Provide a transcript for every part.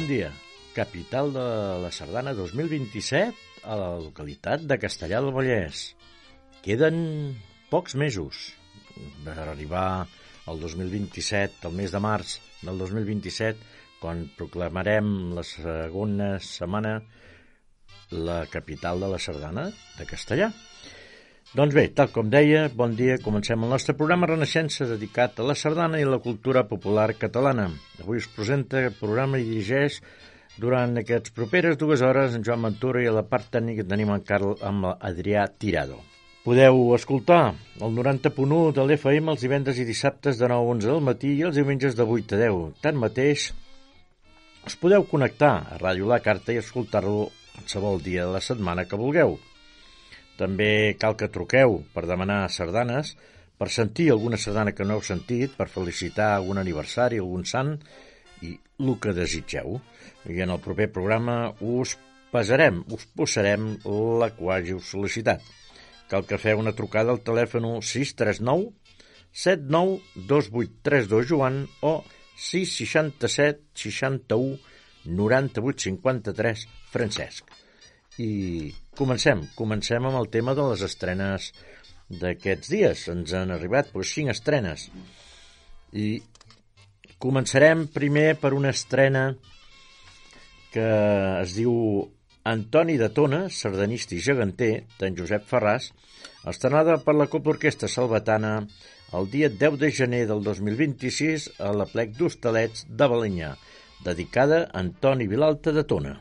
dia. Capital de la Sardana 2027 a la localitat de Castellar del Vallès. Queden pocs mesos per arribar al 2027, al mes de març del 2027, quan proclamarem la segona setmana la capital de la Sardana de Castellar. Doncs bé, tal com deia, bon dia, comencem el nostre programa Renaixença dedicat a la sardana i la cultura popular catalana. Avui us presenta el programa i dirigeix durant aquestes properes 2 hores en Joan Ventura i a la part tècnica tenim en Carl amb Adrià Tirado. Podeu escoltar el 90.1 de l'FM els divendres i dissabtes de 9 a 11 del matí i els diumenges de 8 a 10. Tanmateix, us podeu connectar a Ràdio La Carta i escoltar-lo qualsevol dia de la setmana que vulgueu. També cal que truqueu per demanar sardanes, per sentir alguna sardana que no heu sentit, per felicitar algun aniversari, algun sant i el que desitgeu. I en el proper programa us posarem la que hàgiu sol·licitat. Cal que feu una trucada al telèfon 639 79 2832 Joan o 667 61 98 53 Francesc. I comencem amb el tema de les estrenes d'aquests dies. Ens han arribat 5 estrenes. I començarem primer per una estrena que es diu Antoni de Tona, sardanista i geganter, d'en Josep Ferràs, estrenada per la Cobla Orquestra Salvatana el dia 10 de gener del 2026 a l'Aplec d'Hostalets de Balenyà, dedicada a Antoni Vilalta de Tona.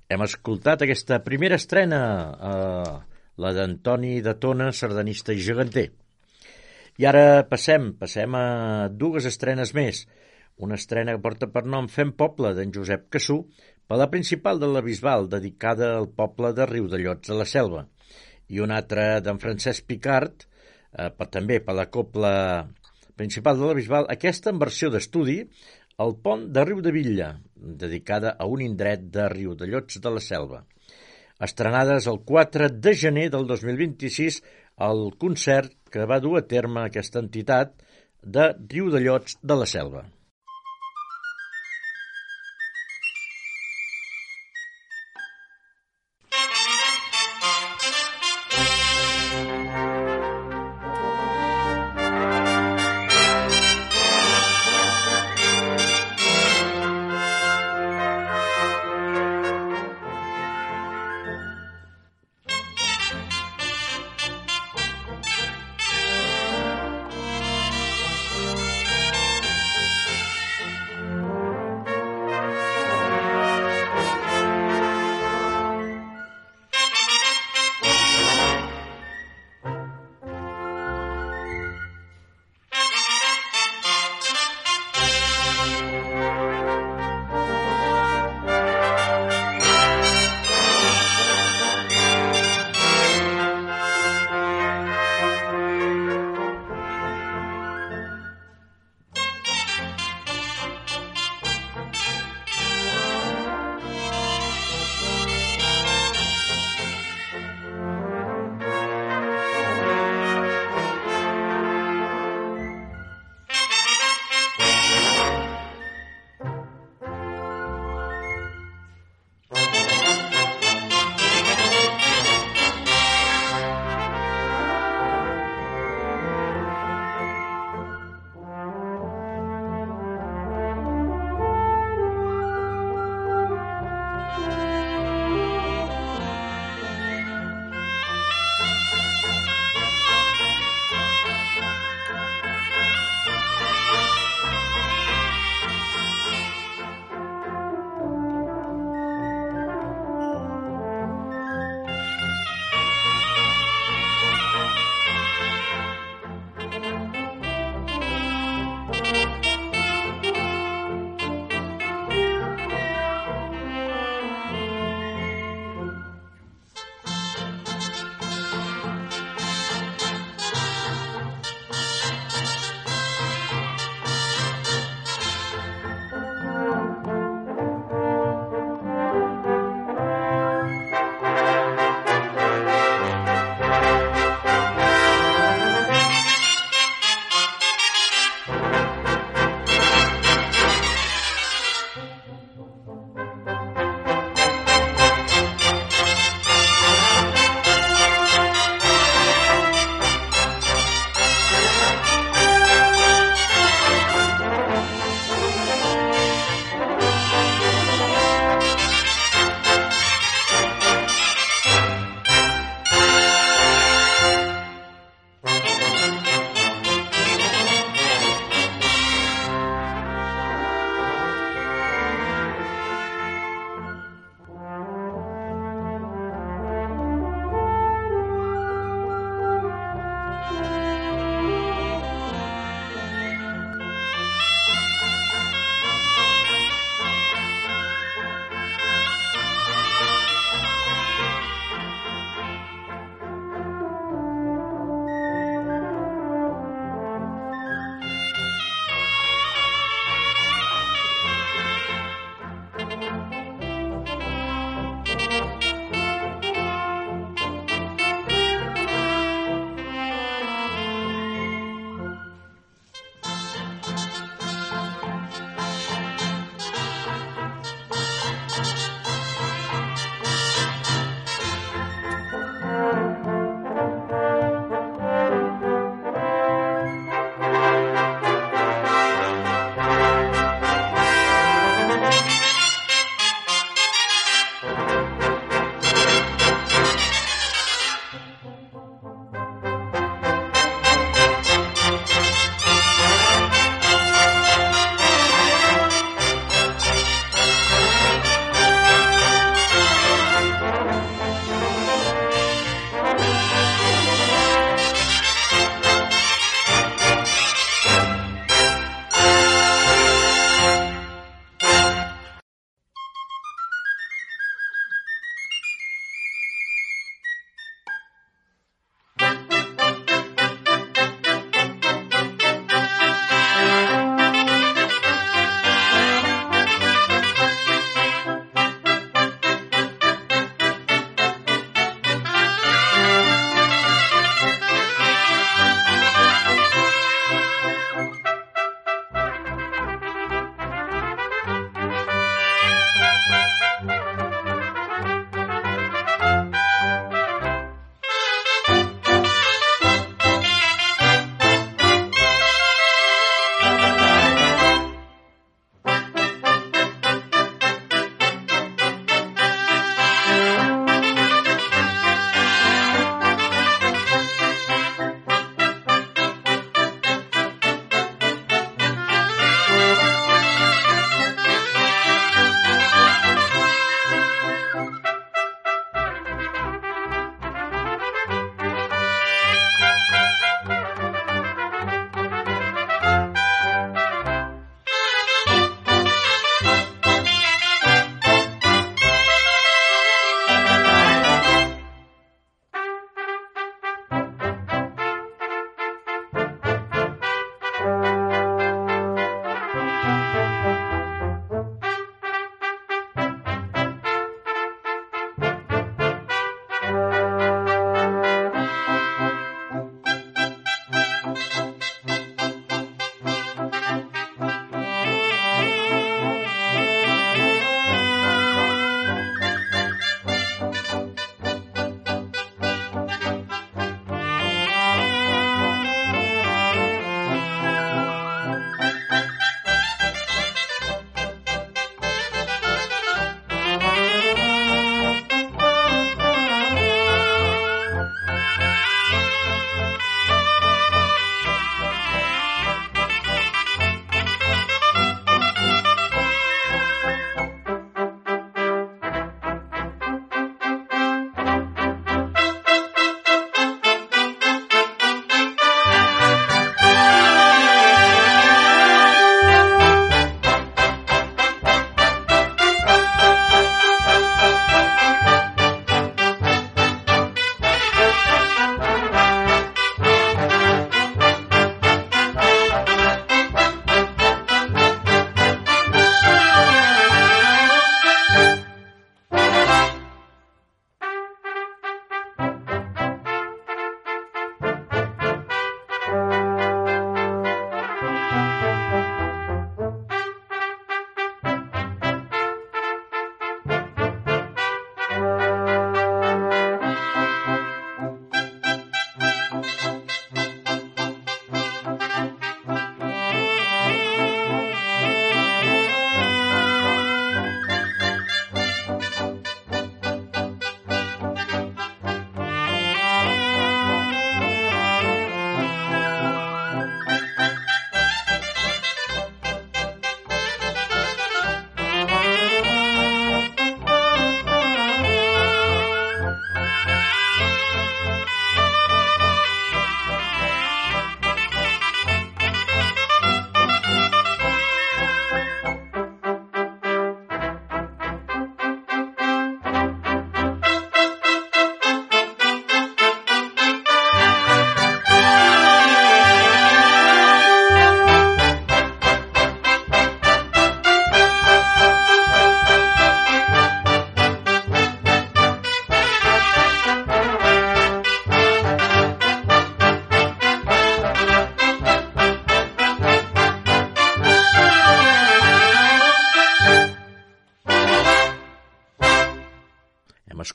Hem escoltat aquesta primera estrena, la d'Antoni de Tona, sardanista i geganter. I ara passem a dues estrenes més. Una estrena que porta per nom Fem Poble, d'en Josep Cassú, per la principal de la Bisbal, dedicada al poble de Riudellots de la Selva. I una altra d'en Francesc Picart, també per la cobla principal de la Bisbal, aquesta en versió d'estudi, El pont de Riudevilla, dedicada a un indret de Riudellots de la Selva. Estrenades el 4 de gener del 2026 al concert que va dur a terme aquesta entitat de Riudellots de la Selva.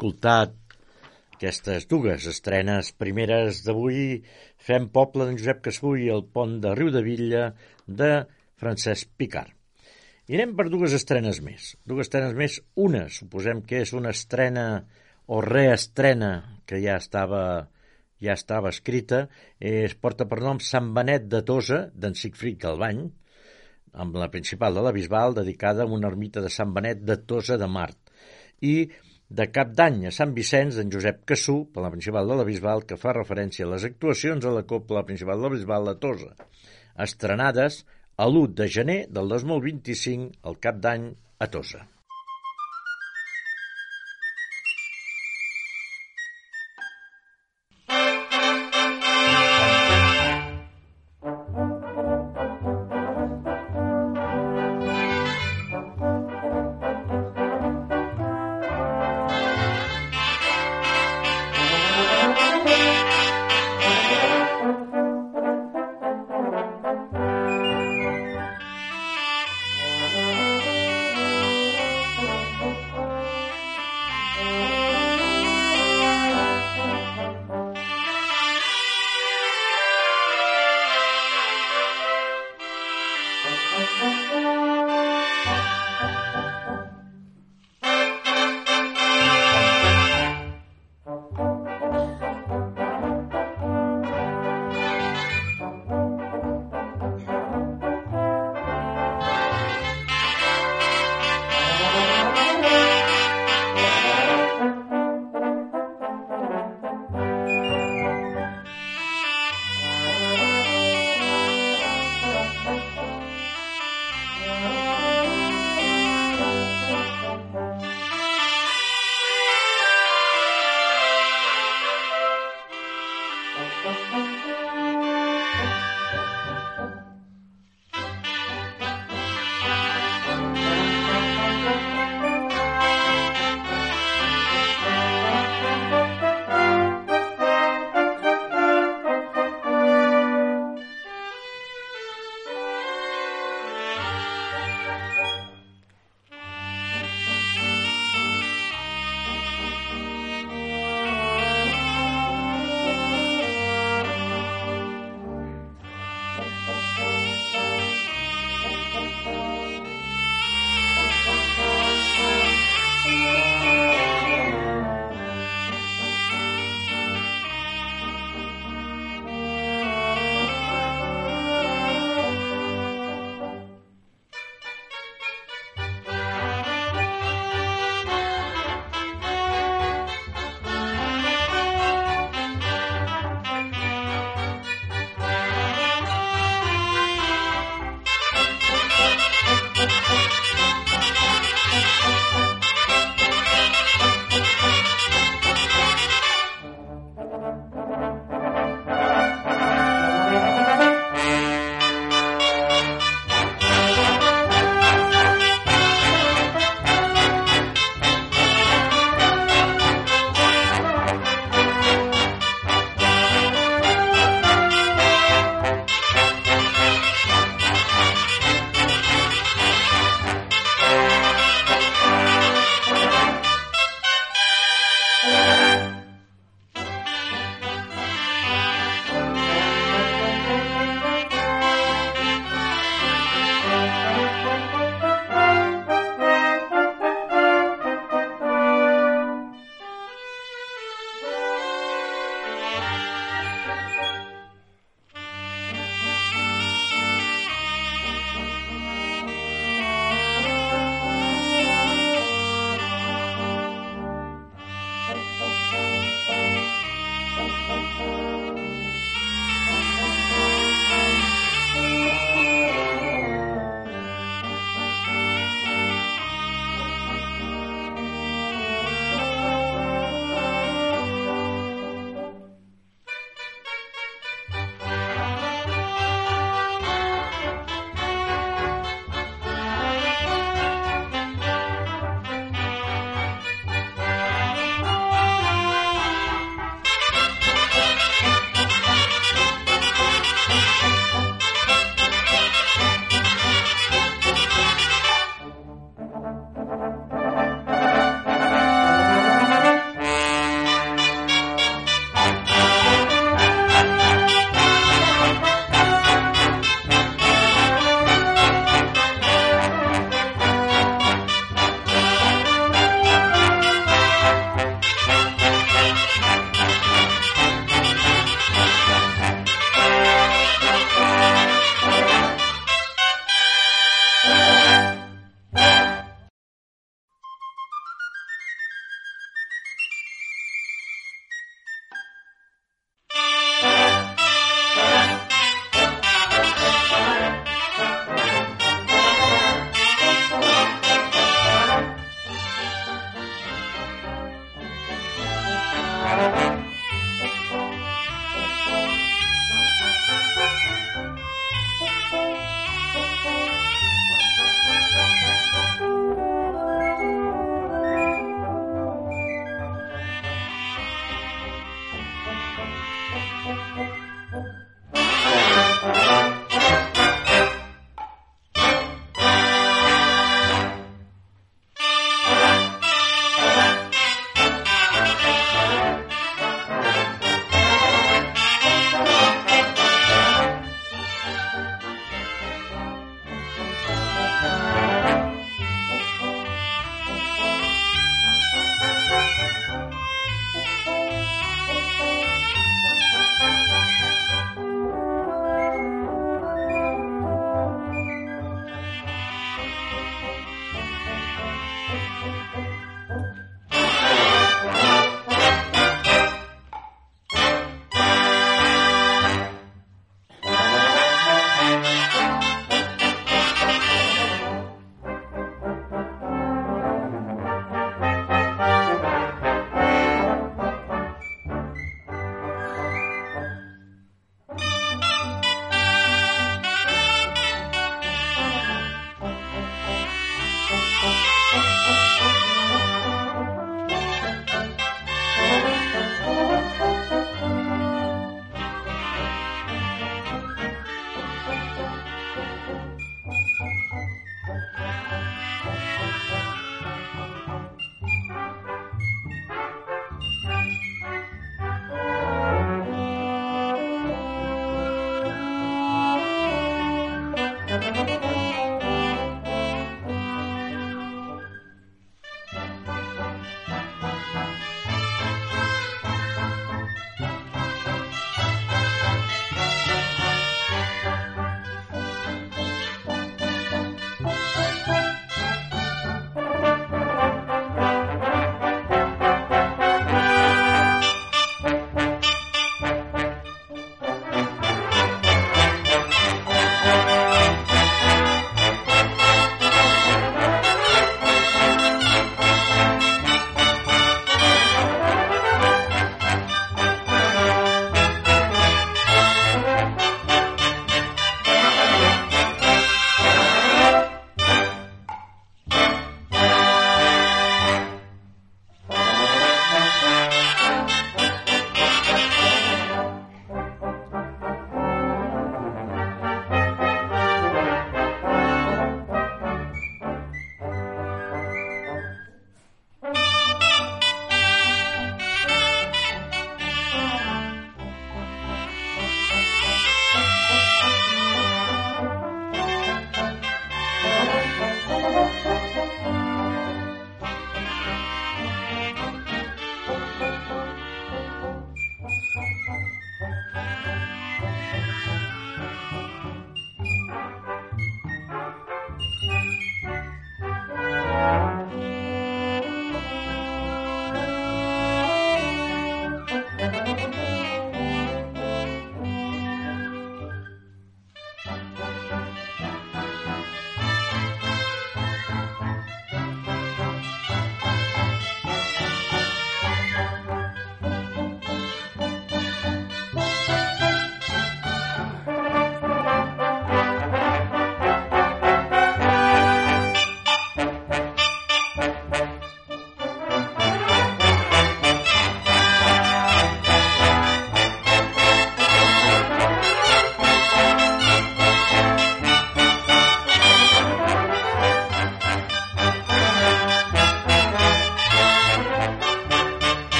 escoltat aquestes dues estrenes primeres d'avui. Fem poble d'en Josep Cassú i el pont de Riudavilla de Francesc Picart. I anem per dues estrenes més. Una, suposem que és una estrena o reestrena que ja estava escrita. Porta per nom Sant Benet de Tosa, d'en Sigfrid Galvany, amb la principal de la Bisbal, dedicada a una ermita de Sant Benet de Tosa de Mart. I de Cap d'Any a Sant Vicenç, d'en Josep Cassú, per la principal de la Bisbal, que fa referència a les actuacions a la Cobla Principal de la Bisbal de Tosa, estrenades a l'1 de gener del 2025 al Cap d'Any a Tosa.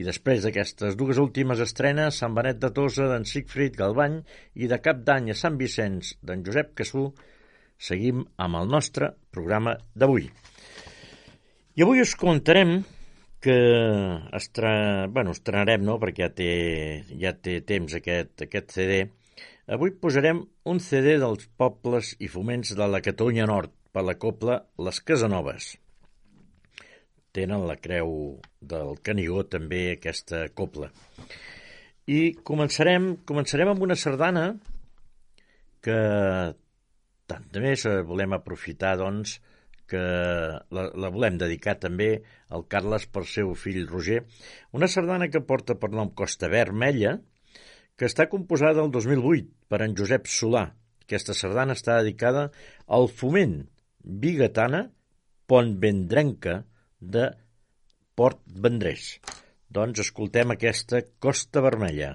I després d'aquestes dues últimes estrenes, Sant Benet de Tossa d'en Sigfrid Galbany i de Cap d'Any a Sant Vicenç d'en Josep Cassú, seguim amb el nostre programa d'avui. I avui us contarem que estrenarem, no?, perquè ja té temps aquest CD. Avui posarem un CD dels pobles i foments de la Catalunya Nord per la cobla Les Casanoves. Tenen la creu del Canigó també aquesta cobla. I començarem amb una sardana que tant més volem aprofitar, doncs, que la volem dedicar també al Carles pel seu fill Roger, una sardana que porta per nom Costa Vermella, que està composada el 2008 per en Josep Solà. Aquesta sardana està dedicada al foment bigatana Pontvendrenca de Port Vendrés. Doncs escoltem aquesta Costa Vermella.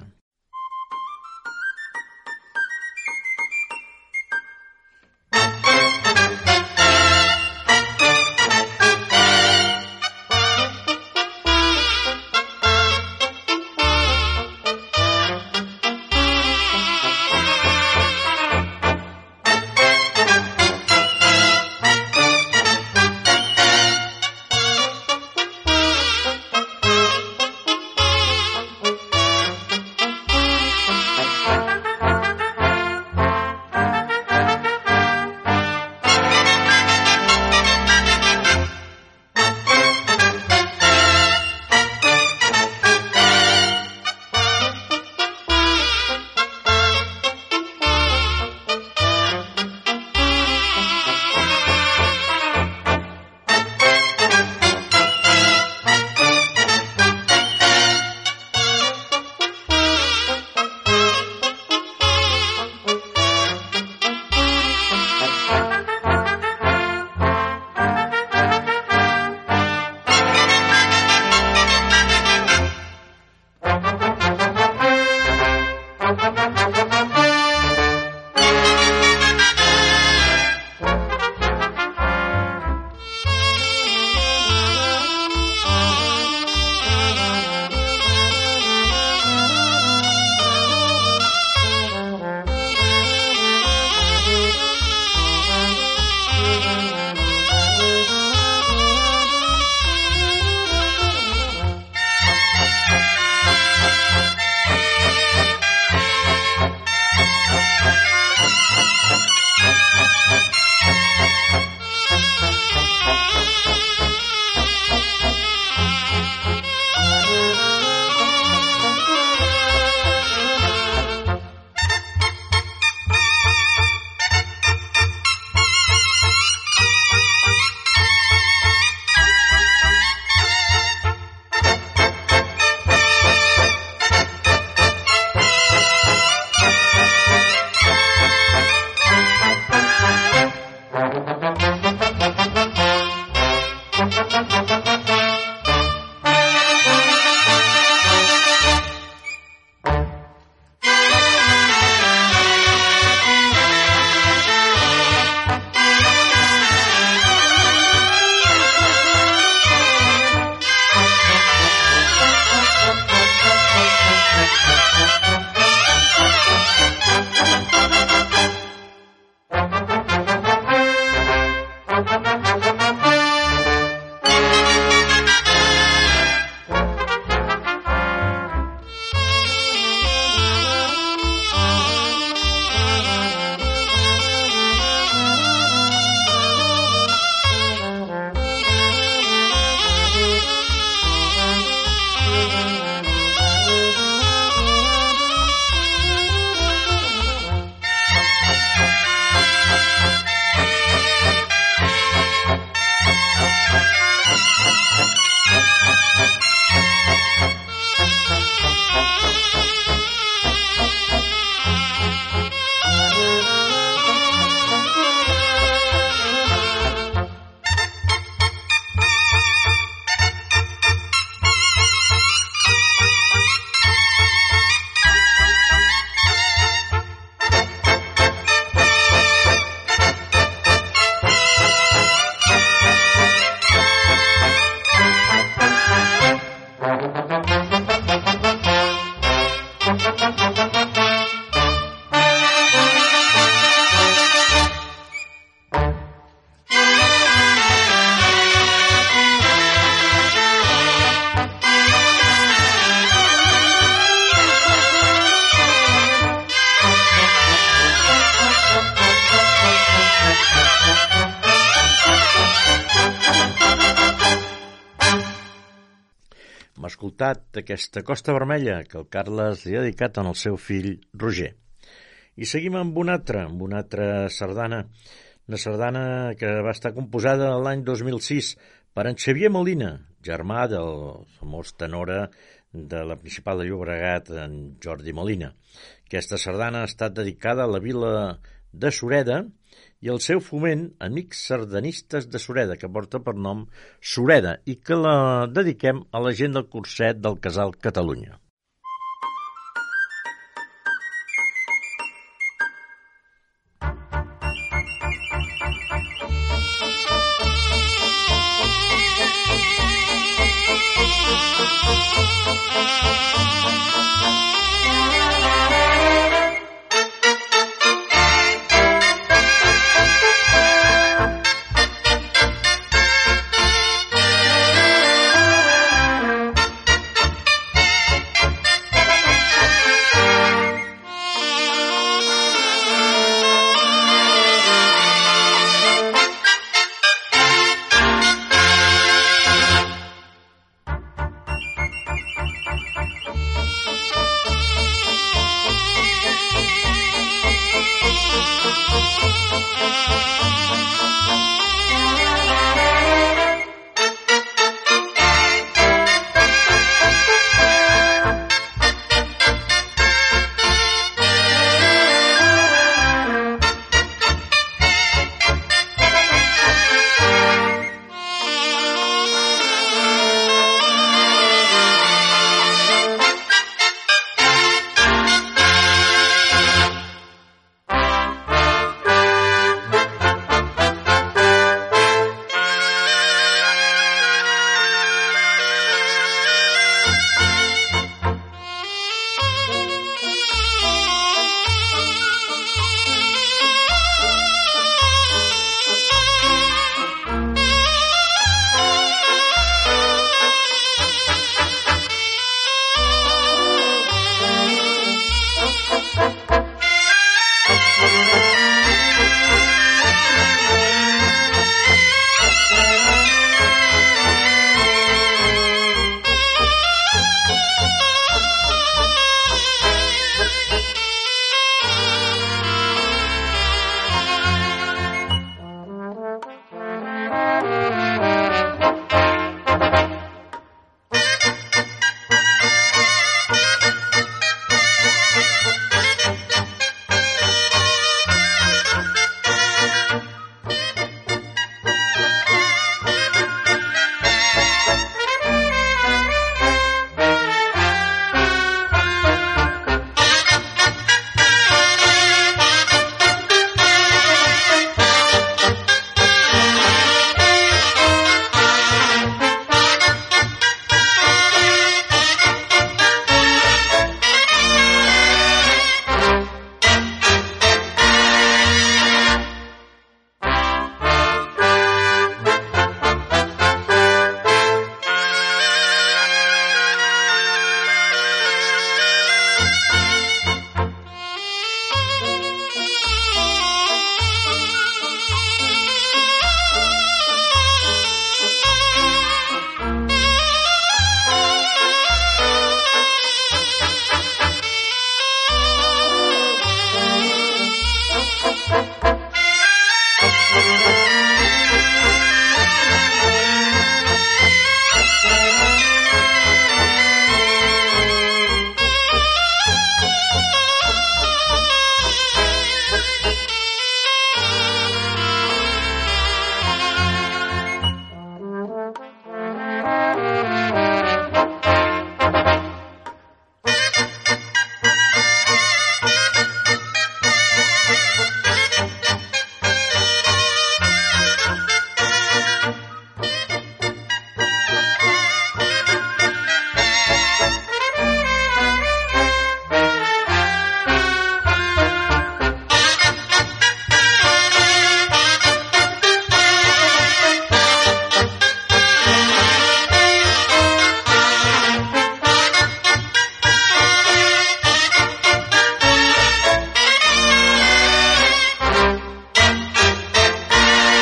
escoltat aquesta Costa Vermella que el Carles li ha dedicat al seu fill Roger. I seguim amb una altra sardana, una sardana que va estar composada l'any 2006 per en Xavier Molina, germà del famós tenora de la Principal de Llobregat, en Jordi Molina. Aquesta sardana ha estat dedicada a la vila de Sureda i al seu foment Amics Sardanistes de Sureda, que porta per nom Sureda, i que la dediquem a la gent del curset del Casal Catalunya.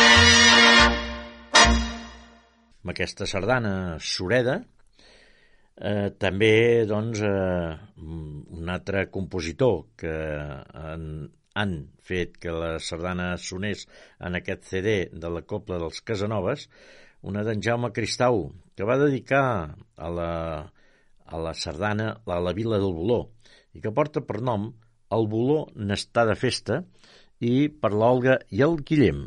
Aquesta sardana Sureda També, doncs, un altre compositor que han fet que la sardana sonés en aquest CD de la Cobla dels Casanovas, una d'en Jaume Cristau, que va dedicar a la sardana a la vila del Boló, i que porta per nom El Boló n'està de festa, i per l'Olga i el Guillem.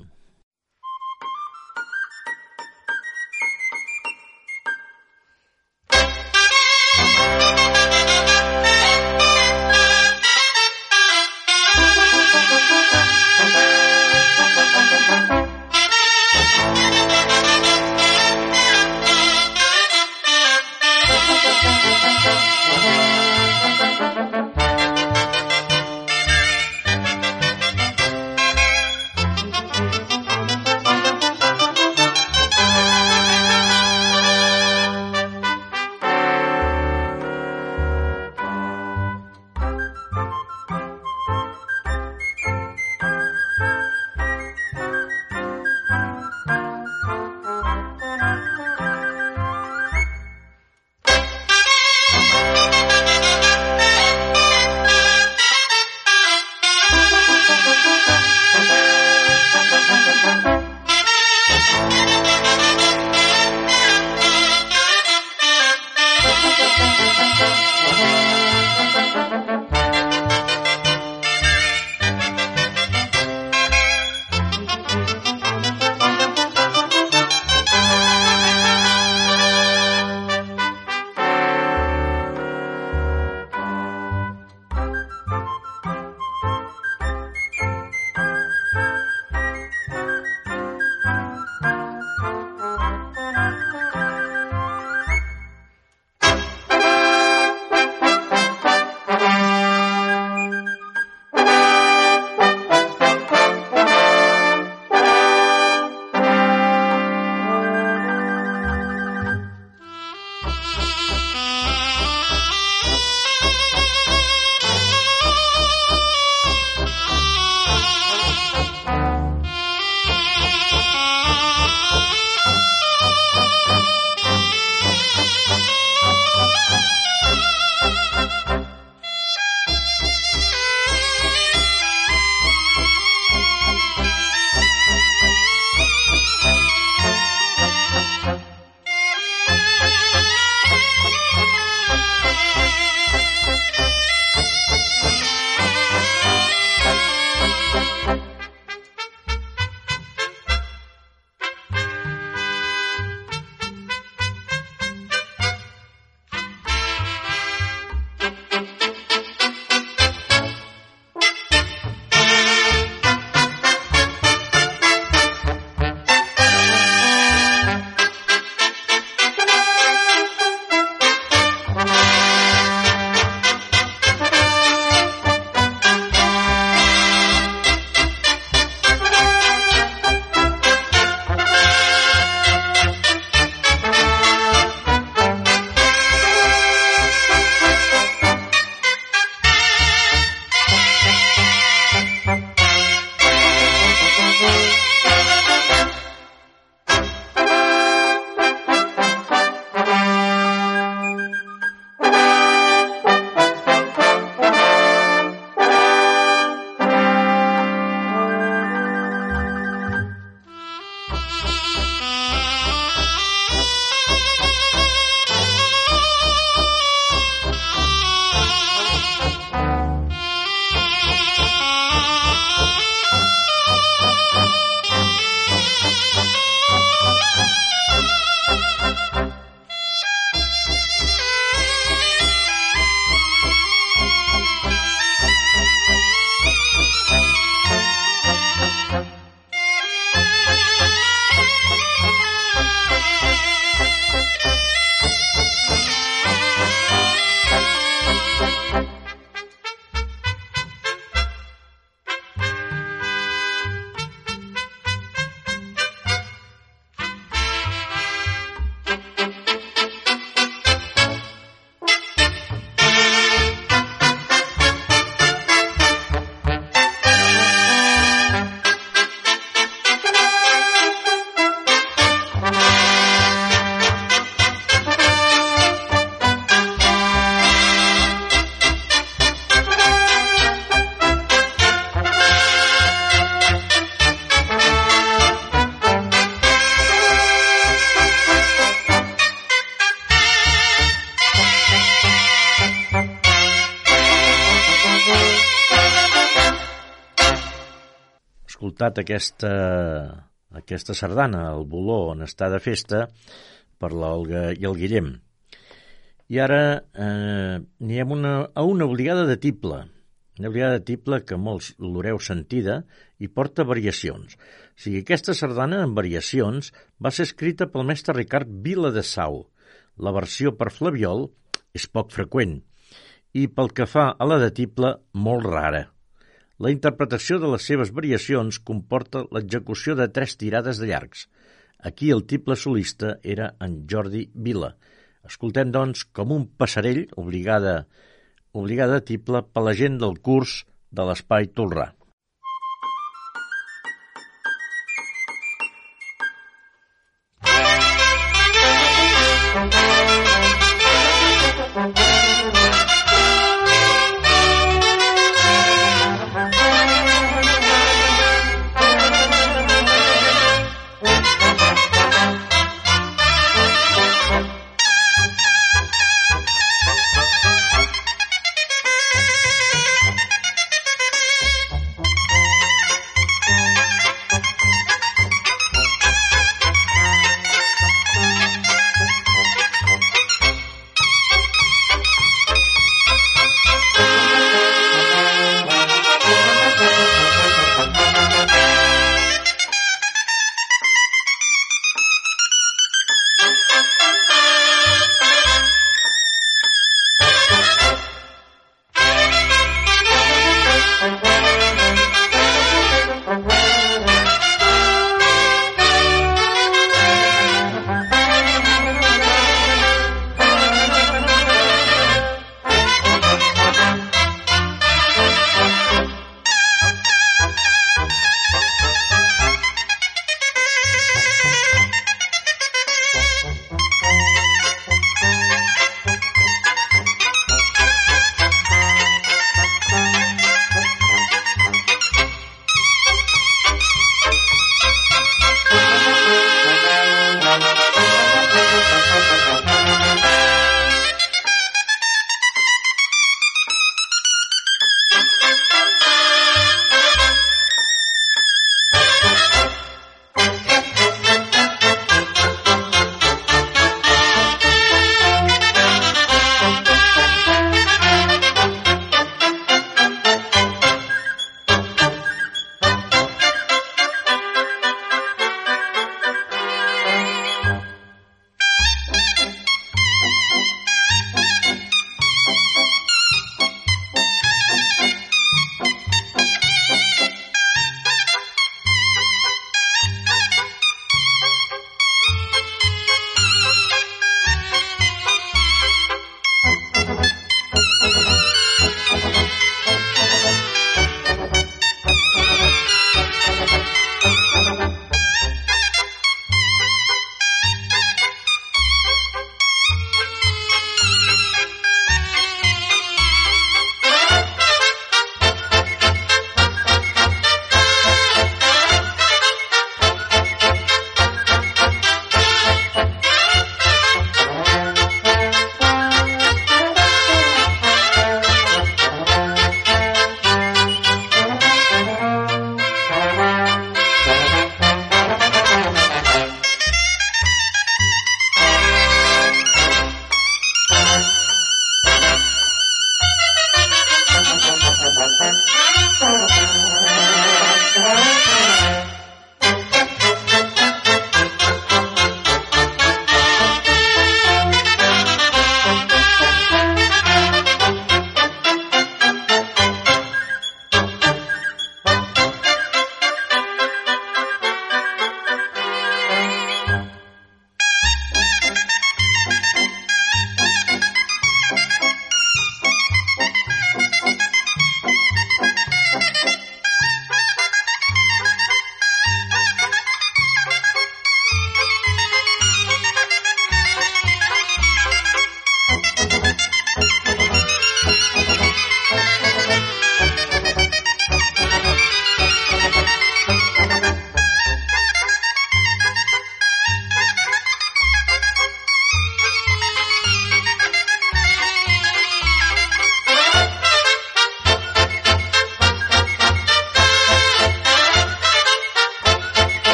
escoltat aquesta sardana, el Boló, on està de festa, per l'Olga i el Guillem. I ara anirem a una obligada de tible. Una obligada de tible que molts l'haureu sentida i porta variacions. O sigui, aquesta sardana en variacions va ser escrita pel mestre Ricard Viladesau. La versió per flabiol és poc freqüent i pel que fa a la de tible, molt rara. La interpretació de les seves variacions comporta l'execució de 3 tirades de llargs. Aquí el tiple solista era en Jordi Vila. Escoltem, doncs, com un passarell, obligada a tiple per la gent del curs de l'Espai Tolrà.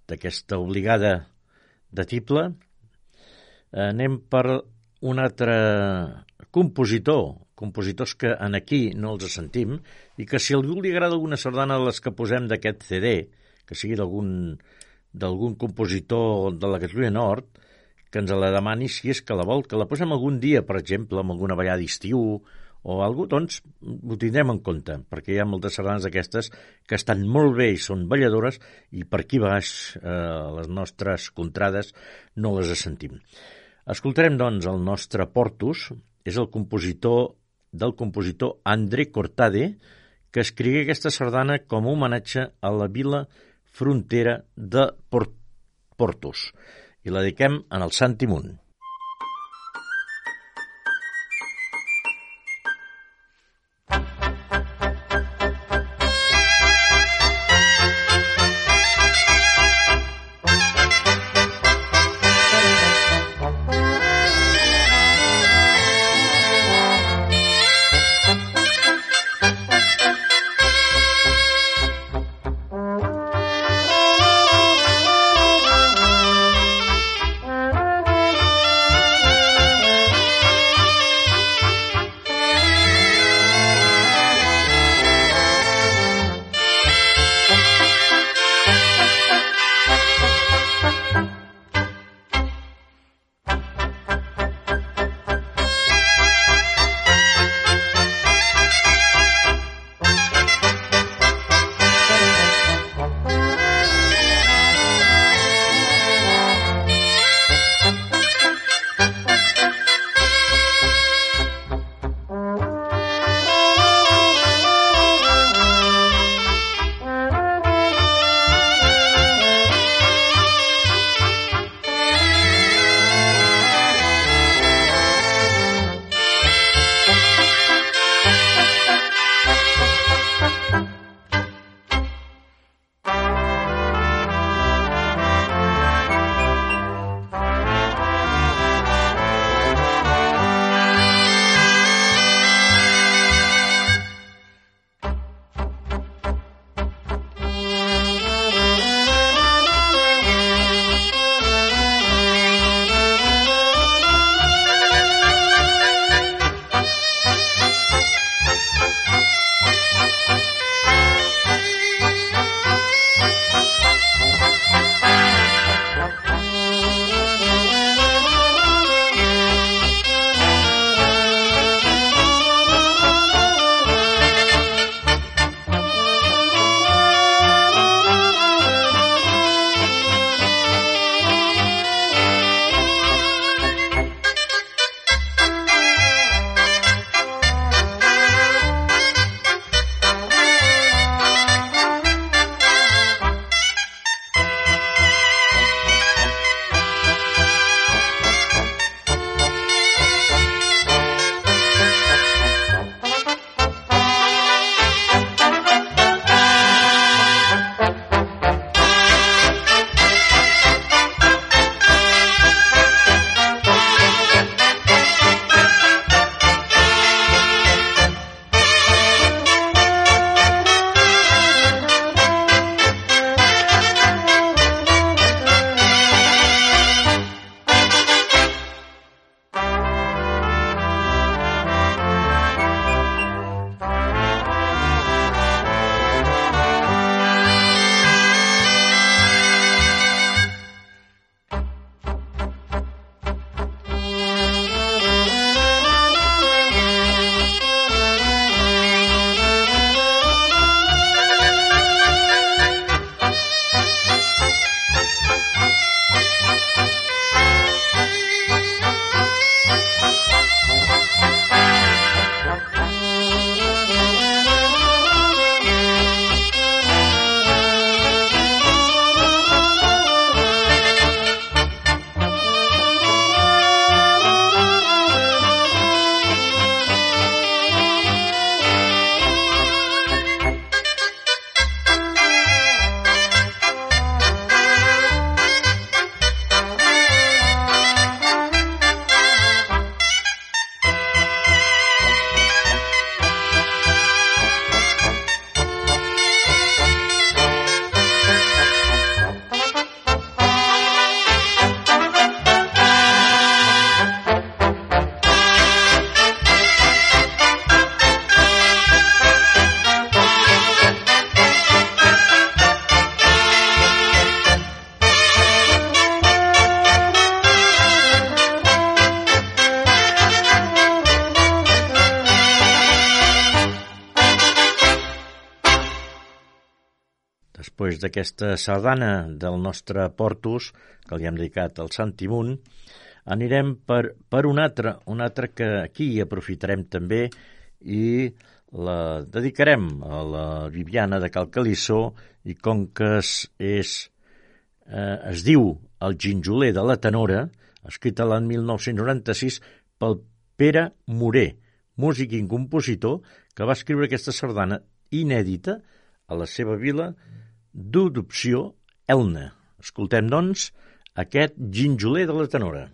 d'aquesta obligada de tible, anem per un altre compositors que en aquí no els sentim, i que si a algú li agrada alguna sardana de les que posem d'aquest CD, que sigui d'algun compositor de la Catalunya Nord, que ens la demani si és que la vol, que la posem algun dia, per exemple, amb alguna ballada d'estiu o alguna cosa, doncs ho tindrem en compte, perquè hi ha moltes sardanes d'aquestes que estan molt bé i són balladores, i per aquí baix les nostres contrades no les sentim. Escoltarem, doncs, el nostre Portus, és el compositor André Cortade, que escrigué aquesta sardana com a homenatge a la vila frontera de Portus, i la dediquem en el Sant Timunt. d'aquesta sardana del nostre Portus, que li hem dedicat al Sant Timunt, anirem per una altra que aquí aprofitarem també i la dedicarem a la Viviana de Cal Calissó, i com que es diu El ginjoler de la tenora, escrita l'any 1996 pel Pere Moré, músic i compositor, que va escriure aquesta sardana inèdita a la seva vila d'adopció, Elna. Escoltem, doncs, aquest ginjoler de la tenora.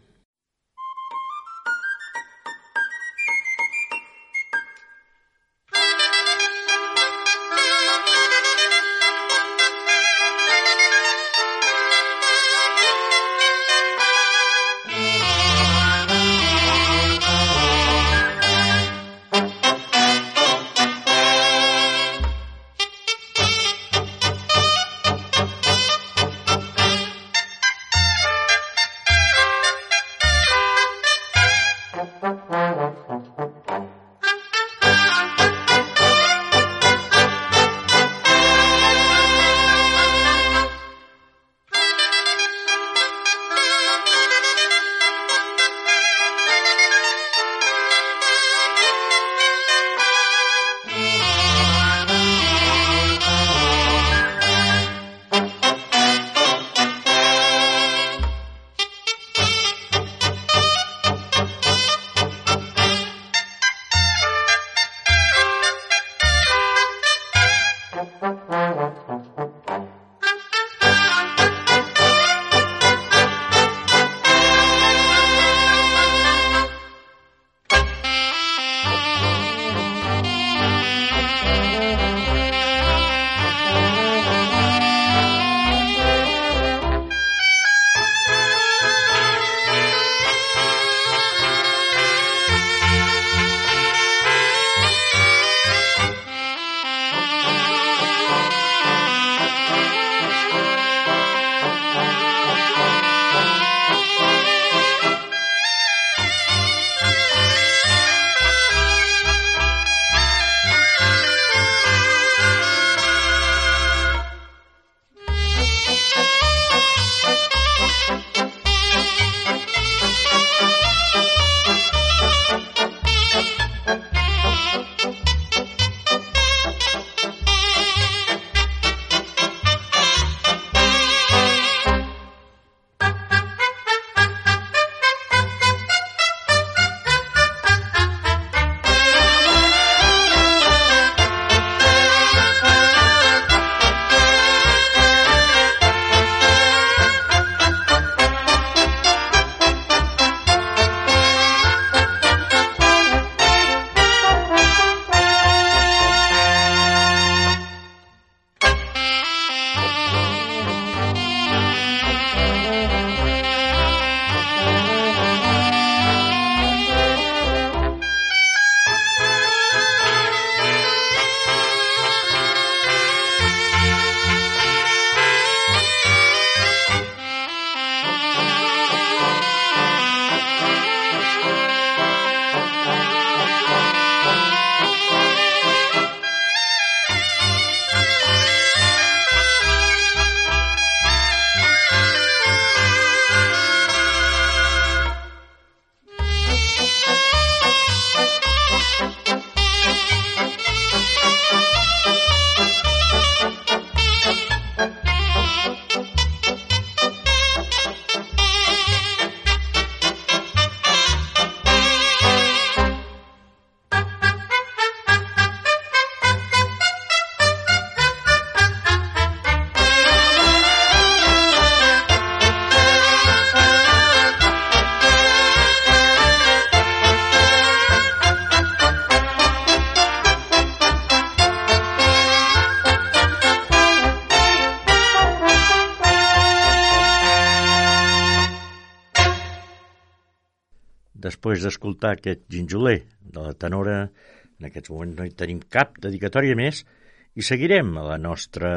Després d'escoltar aquest ginjoler de la tenora, en aquests moments no hi tenim cap dedicatòria més, i seguirem a la nostra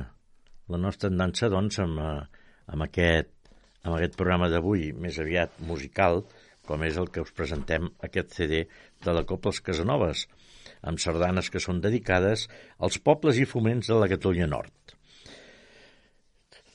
andança, doncs, amb aquest programa d'avui, més aviat musical, com és el que us presentem, aquest CD de la Cobla Els Casanovas, amb sardanes que són dedicades als pobles i foments de la Catalunya Nord.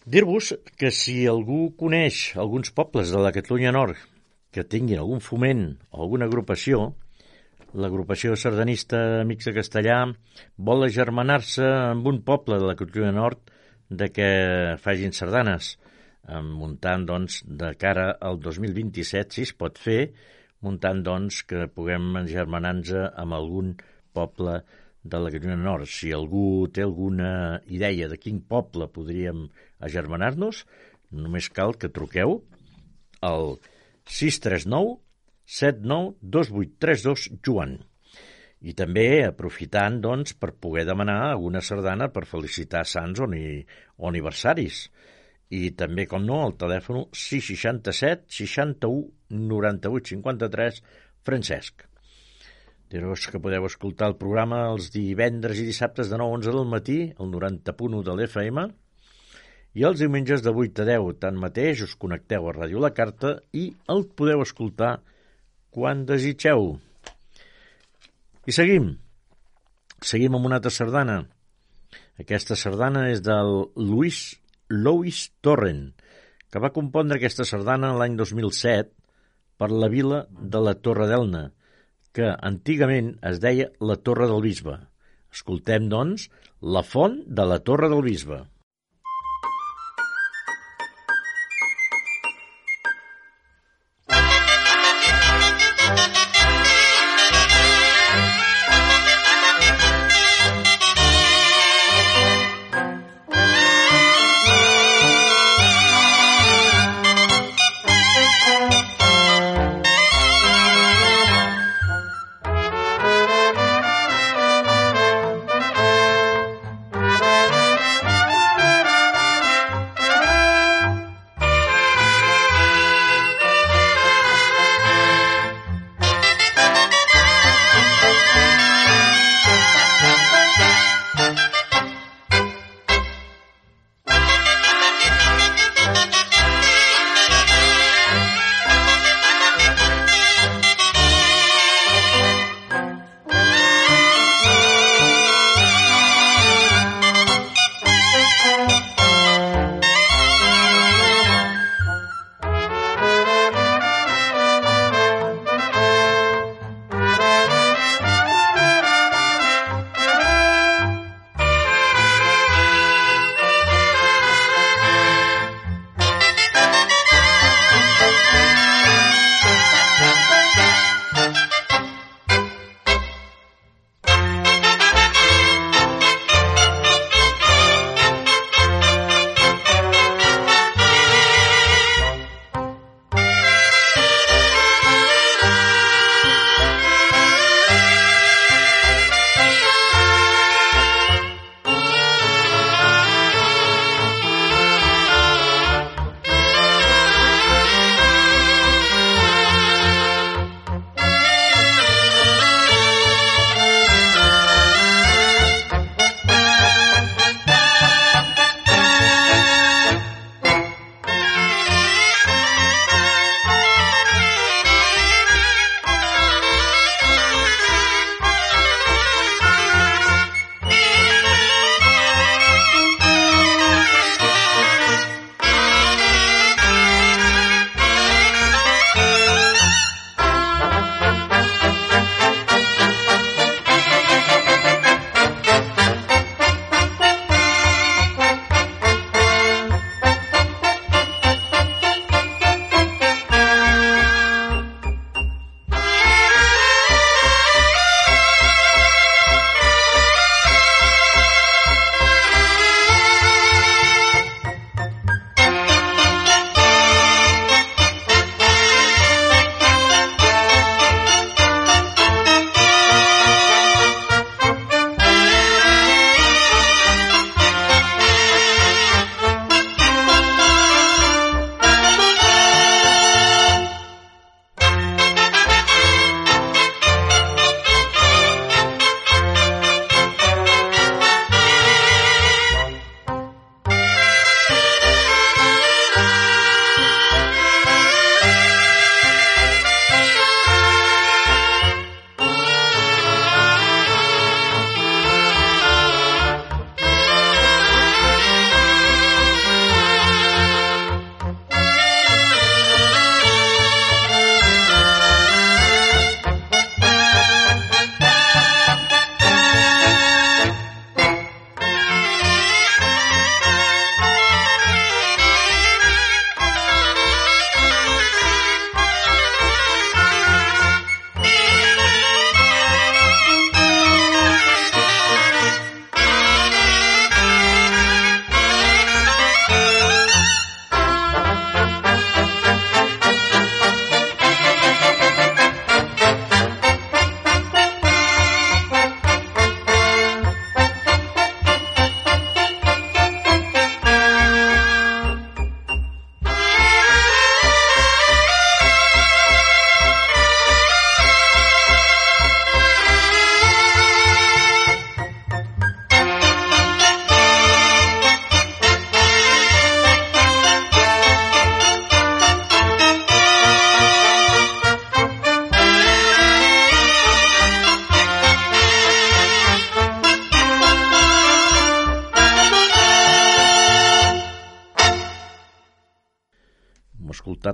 Dir-vos que si algú coneix alguns pobles de la Catalunya Nord que tinguin algun foment o alguna agrupació, l'agrupació sardanista Amics de Castellà vol agermanar-se amb un poble de la Catalunya Nord de que facin sardanes, muntant, doncs, de cara al 2027, si es pot fer, muntant, doncs, que puguem agermanar-nos amb algun poble de la Catalunya Nord. Si algú té alguna idea de quin poble podríem agermanar-nos, només cal que truqueu al 639 79 2832 Joan. I també aprofitant, doncs, per poder demanar alguna sardana per felicitar sants o aniversaris. I també, com no, el telèfon 667 61 98 53 Francesc. Dir-vos que podeu escoltar el programa els divendres i dissabtes de 9 a 11 del matí, el 90.1 de l'FM, i els diumenges de 8 a 10. Tanmateix us connecteu a Ràdio La Carta i el podeu escoltar quan desitgeu. I seguim amb una altra sardana. Aquesta sardana és del Louis Torrent, que va compondre aquesta sardana l'any 2007 per la vila de la Torre d'Elna, que antigament es deia la Torre del Bisbe. Escoltem, doncs, la font de la Torre del Bisbe.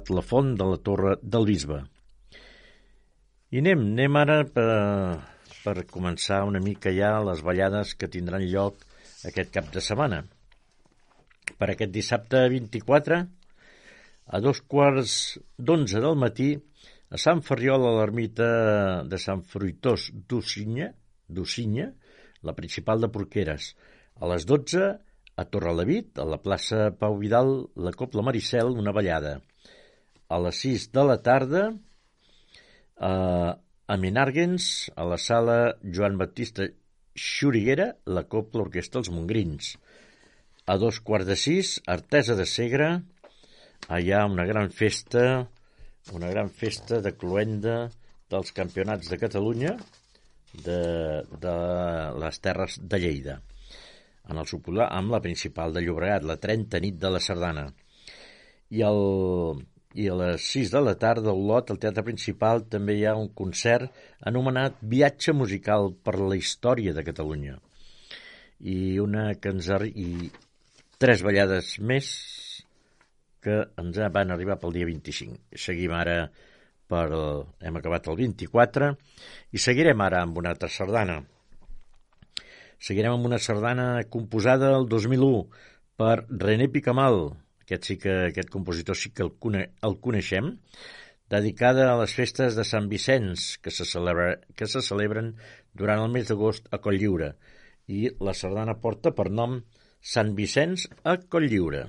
acabat la font de la Torre del Bisbe. I anem ara per començar una mica ja les ballades que tindran lloc aquest cap de setmana. Per aquest dissabte 24, a 2:15 del matí, a Sant Ferriol, a l'ermita de Sant Fruitós d'Ossinya, la principal de Porqueres. A les 12, a Torrelavit, a la plaça Pau Vidal, la Cobla Maricel, una ballada. A les 6 de la tarda, a Menàrguens, a la sala Joan Baptista Xuriguera, la Cobla Orquestra Els Mongrins. A 5:15, Artesa de Segre, allà una gran festa de cloenda dels campionats de Catalunya de les Terres de Lleida, en el Sopolar, amb la principal de Llobregat, la 30 nit de la Sardana. I a les 6 de la tarda, a Olot, al Teatre Principal, també hi ha un concert anomenat Viatge musical per la història de Catalunya. I 3 ballades més que ens van arribar pel dia 25. Seguim ara hem acabat el 24 i seguirem ara amb una altra sardana. Seguirem amb una sardana composada el 2001 per René Picamal. Aquest compositor sí que el coneixem, dedicada a les festes de Sant Vicenç que se celebren durant el mes d'agost a Cotlliure, i la sardana porta per nom Sant Vicenç a Cotlliure.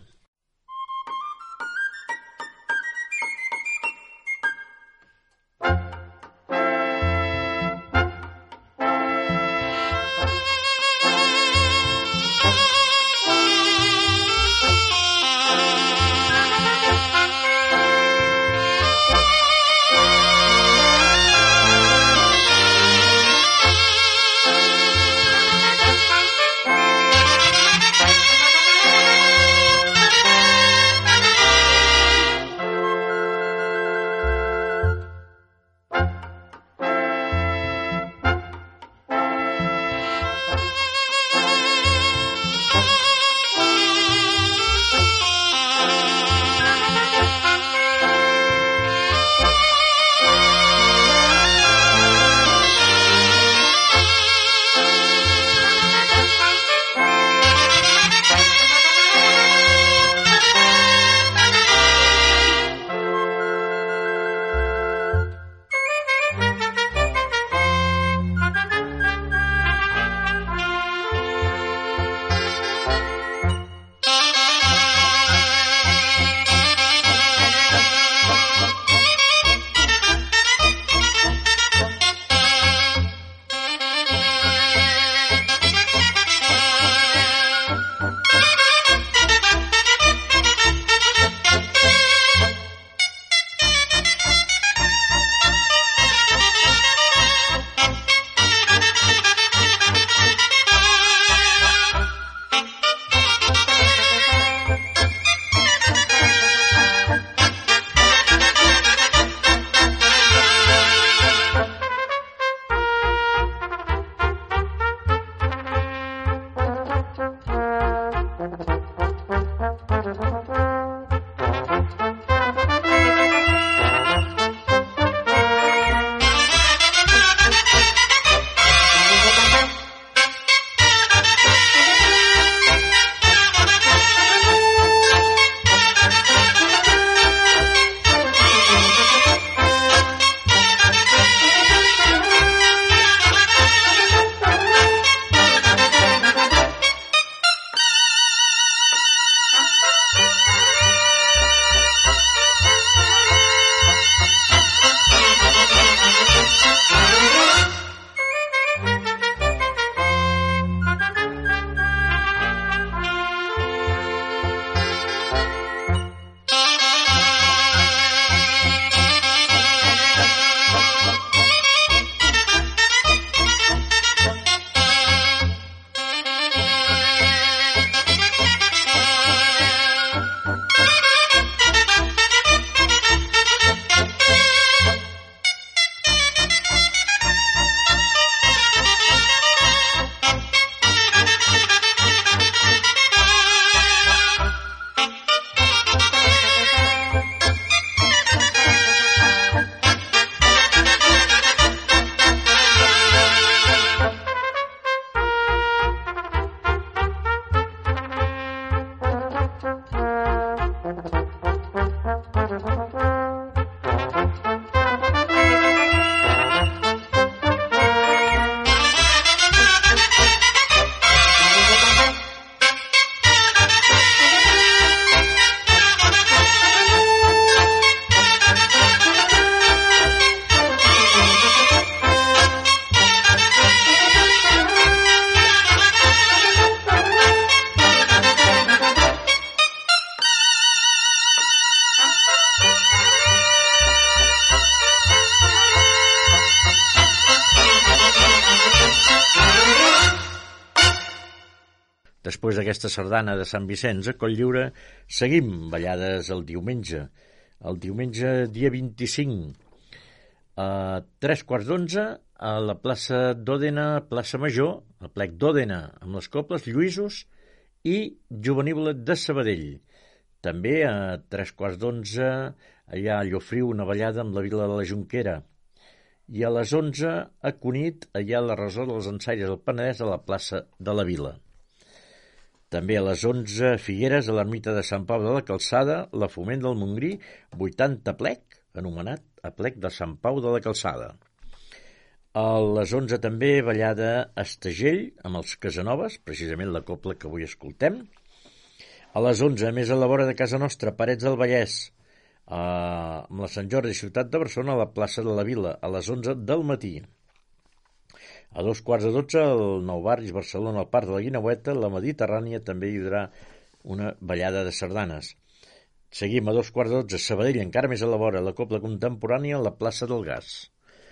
després d'aquesta sardana de Sant Vicenç a Cotlliure, seguim ballades el diumenge. El diumenge dia 25, a 3:15, a la plaça d'Òdena, plaça Major, el plec d'Òdena, amb les cobles Lluïsos i Jovenívola de Sabadell. També a 3:15, allà a Llofriu, una ballada amb la Vila de la Jonquera. I a les 11, a Cunit, allà a la Resort dels Ensaires del Penedès, a la plaça de la Vila. També a les 11, a Figueres, a l'ermita de Sant Pau de la Calçada, la Foment del Montgrí, 80 plec, anomenat a plec de Sant Pau de la Calçada. A les 11 també ballada a Estagell, amb els Casanovas, precisament la copla que avui escoltem. A les 11, més a la vora de casa nostra, Parets del Vallès, amb la Sant Jordi, ciutat de Barcelona, a la plaça de la Vila, a les 11 del matí. A 2:15, al Nou Barris, Barcelona, al Parc de la Guineueta, la Mediterrània, també hi haurà una ballada de sardanes. Seguim a 2:15, Sabadell, encara més a la vora, la copla contemporània, a la plaça del Gas.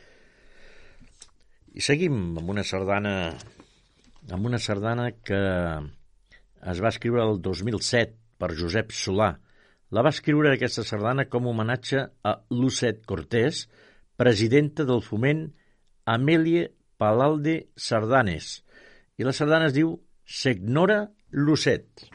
I seguim amb una sardana que es va escriure el 2007 per Josep Solà. La va escriure aquesta sardana com a homenatge a Lucet Cortés, presidenta del Foment Amèlia Palalde Sardanes. I la sardana es diu Segnora Lucet.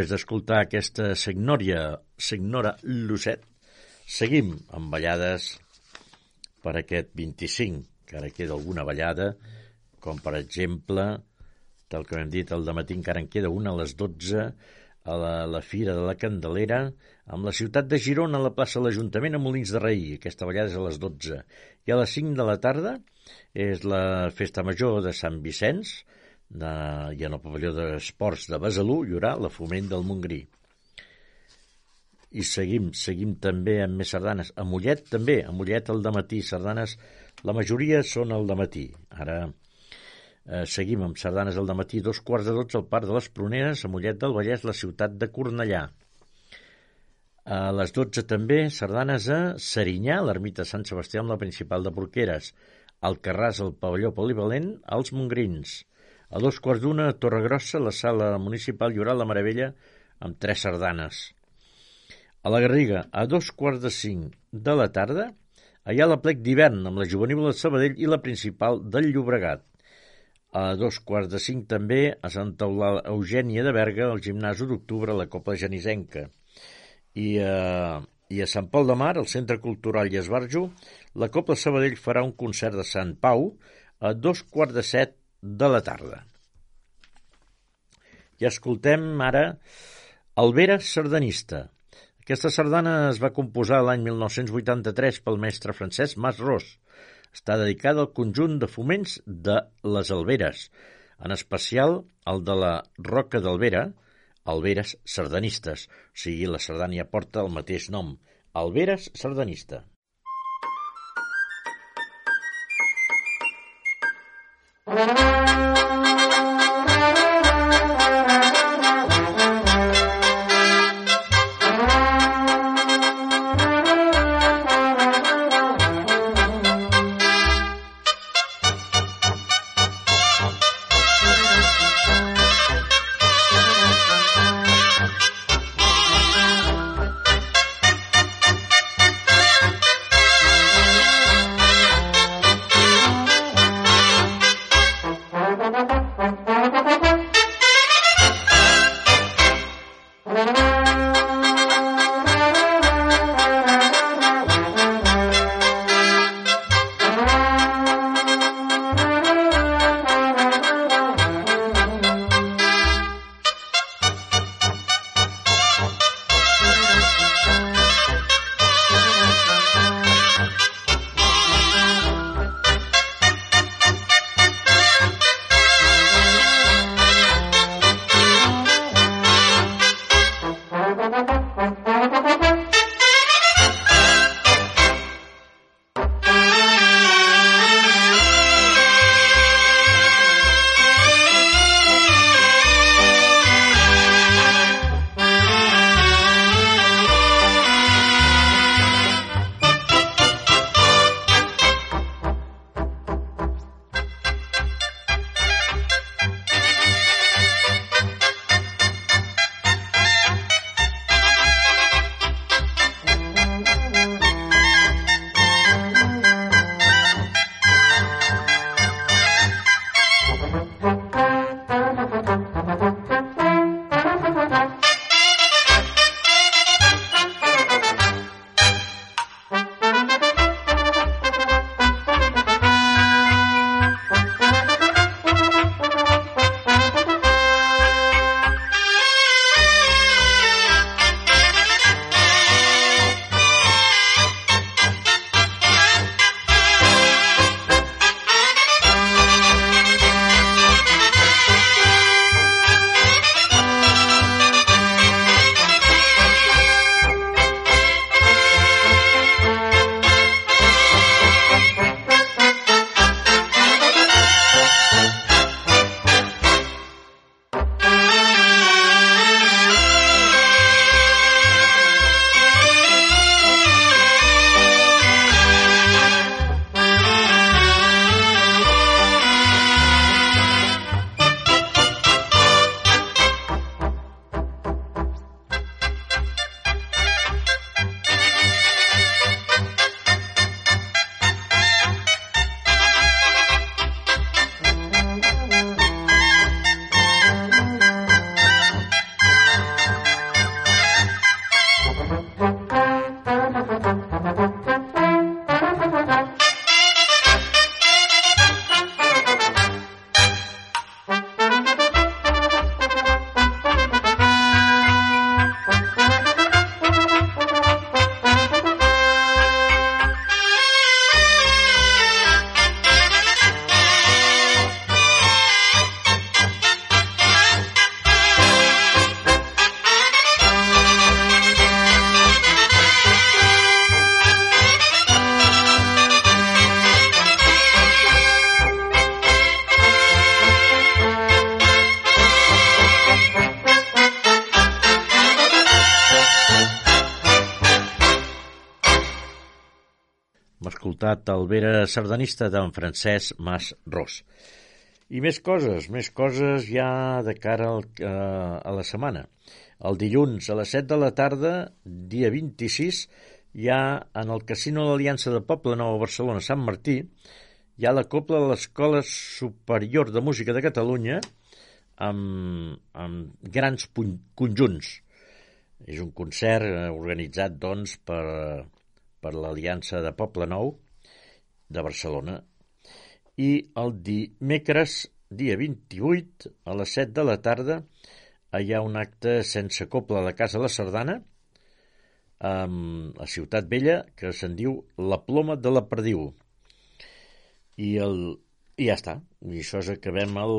Després d'escoltar aquesta Senyora Lucet, seguim amb ballades per aquest 25, que ara queda alguna ballada, com per exemple, tal com hem dit, al dematí encara en queda una a les 12, a la Fira de la Candelera, amb la ciutat de Girona, a la plaça de l'Ajuntament, a Molins de Rei. Aquesta ballada és a les 12. I a les 5 de la tarda és la Festa Major de Sant Vicenç, i en el pavelló d'esports de Besalú hi haurà la Foment del Montgrí. I seguim també amb més sardanes. A Mollet també, a Mollet al dematí, sardanes, la majoria són al dematí. Ara seguim amb sardanes al dematí, 2:15 al Parc de les Pruneres, a Mollet del Vallès, la ciutat de Cornellà. A les 12 també, sardanes a Serinyà, l'ermita Sant Sebastià amb la principal de Porqueres. Al Carràs, al pavelló polivalent, als Montgrins. A 2:15 a Torregrossa, la sala municipal, hi haurà la Meravella amb 3 sardanes. A la Garriga, a 2:45 de la tarda, hi ha la plec d'hivern amb la juvenil de Sabadell i la principal del Llobregat. A 2:45 també a Santa Eugènia de Berga, al gimnàs d'octubre, la Copla Genisenca. I a Sant Pol de Mar, al Centre Cultural i Esbarjo, la Copla Sabadell farà un concert de Sant Pau a 2:15 de la tarda. I escoltem ara Alberes sardanista. Aquesta sardana es va composar l'any 1983 pel mestre Francesc Mas Ros. Està dedicada al conjunt de foments de les Alberes, en especial el de la Roca d'Albera, Alberes sardanistes. O sigui, la sardana ja porta el mateix nom, Alberes sardanista. Hem escoltat el Vera sardanista d'en Francesc Mas Ros. I més coses ja de cara a la setmana. El dilluns a les 7 de la tarda, dia 26, hi ha en el Casino de l'Aliança de Poblenou a Barcelona, Sant Martí, hi ha la cobla de l'Escola Superior de Música de Catalunya amb grans conjunts. És un concert organitzat, doncs, per l'Aliança de Poblenou de Barcelona. I el dimecres, dia 28, a les 7 de la tarda, hi ha un acte sense cobla a la Casa de la Sardana, a Ciutat Vella, que se'n diu La Ploma de la Perdiu. I ja està. I això acabarem el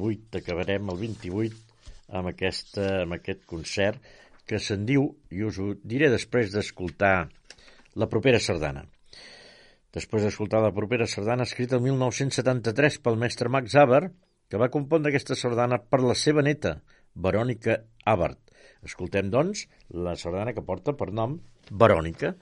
28 amb aquest concert que se'n diu, i us ho diré després d'escoltar la propera sardana. Després d'escoltar la propera sardana, escrita el 1973 pel mestre Max Havert, que va compondre aquesta sardana per la seva neta, Verònica Havert. Escoltem, doncs, la sardana que porta per nom Verònica.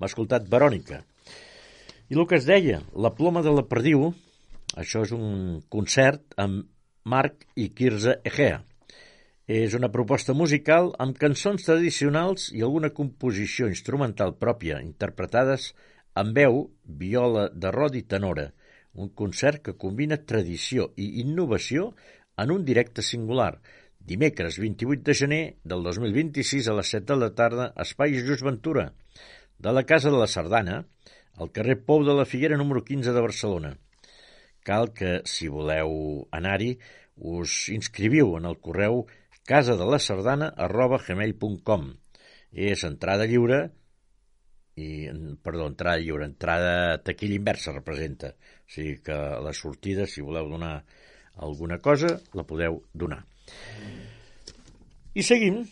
escoltat Verònica. I el que es deia, La ploma de la perdiu, això és un concert amb Marc i Quirze Egea. És una proposta musical amb cançons tradicionals i alguna composició instrumental pròpia, interpretades amb veu, viola de rod i tenora. Un concert que combina tradició i innovació en un directe singular. Dimecres 28 de gener del 2026 a les 7 de la tarda, Espai Just Ventura, de la Casa de la Sardana, al carrer Pou de la Figuera número 15 de Barcelona. Cal que, si voleu anar-hi, us inscriviu en el correu casadelasardana@gmail.com. És entrada lliure, entrada taquilla inversa representa. O sigui que a la sortida, si voleu donar alguna cosa, la podeu donar. I seguim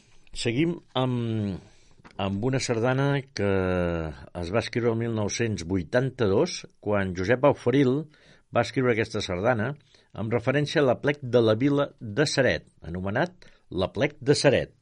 amb una sardana que es va escriure el 1982, quan Josep Bofarull va escriure aquesta sardana amb referència a l'aplec de la vila de Ceret, anomenat l'aplec de Ceret.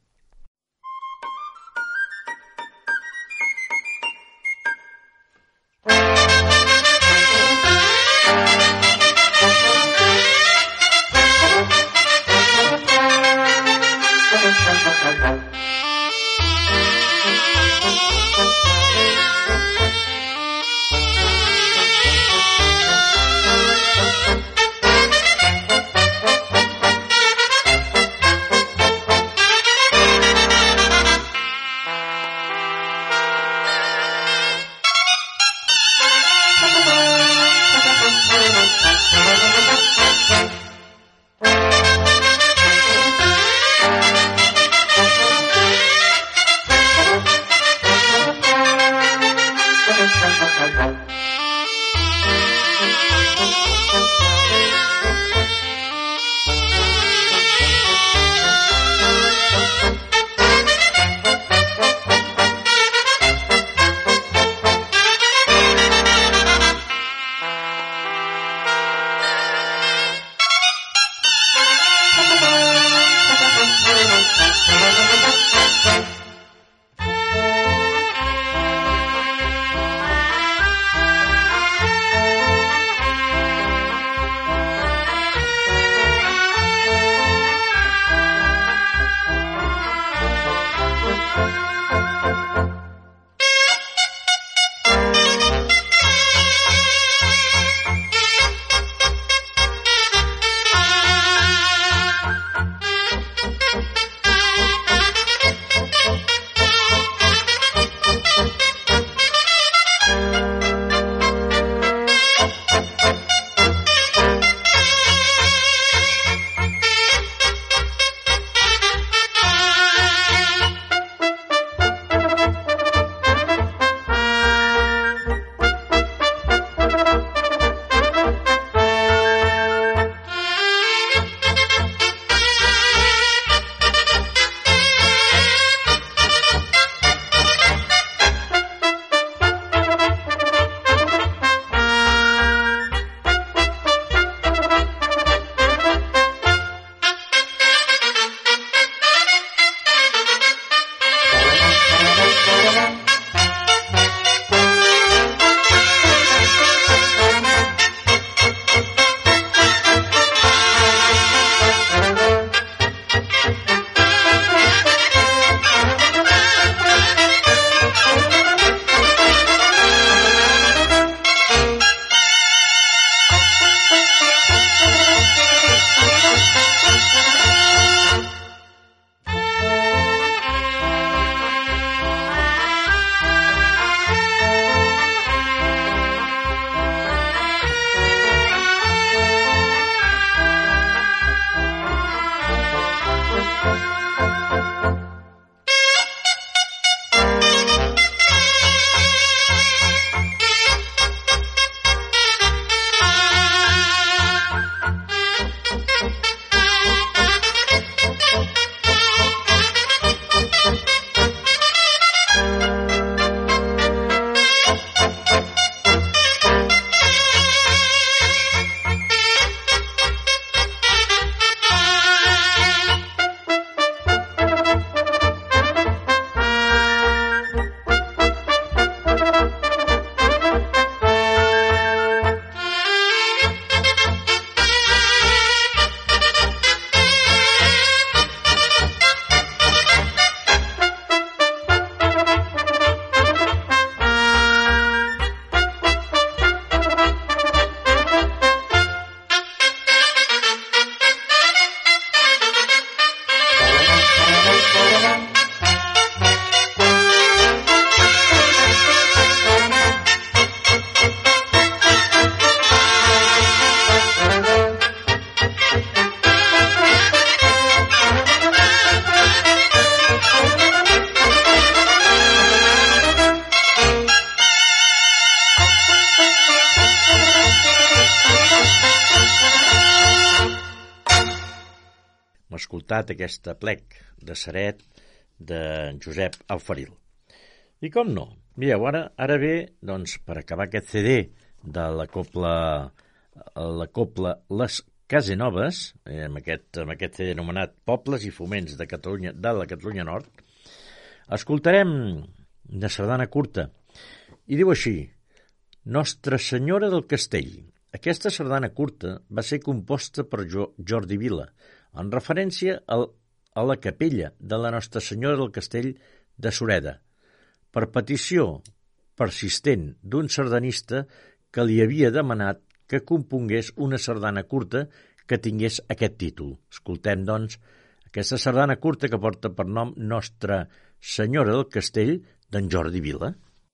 escoltat aquesta plec de Ceret de Josep Alfaril. I com no, mireu, ara ve, doncs, per acabar aquest CD de la copla Les Casenoves, amb aquest CD anomenat Pobles i Foments de la Catalunya Nord, escoltarem una sardana curta, i diu així: Nostra Senyora del Castell. Aquesta sardana curta va ser composta per Jordi Vila, en referència a la capella de la Nostra Senyora del Castell de Sureda, per petició persistent d'un sardanista que li havia demanat que compongués una sardana curta que tingués aquest títol. Escoltem, doncs, aquesta sardana curta que porta per nom Nostra Senyora del Castell, d'en Jordi Vila.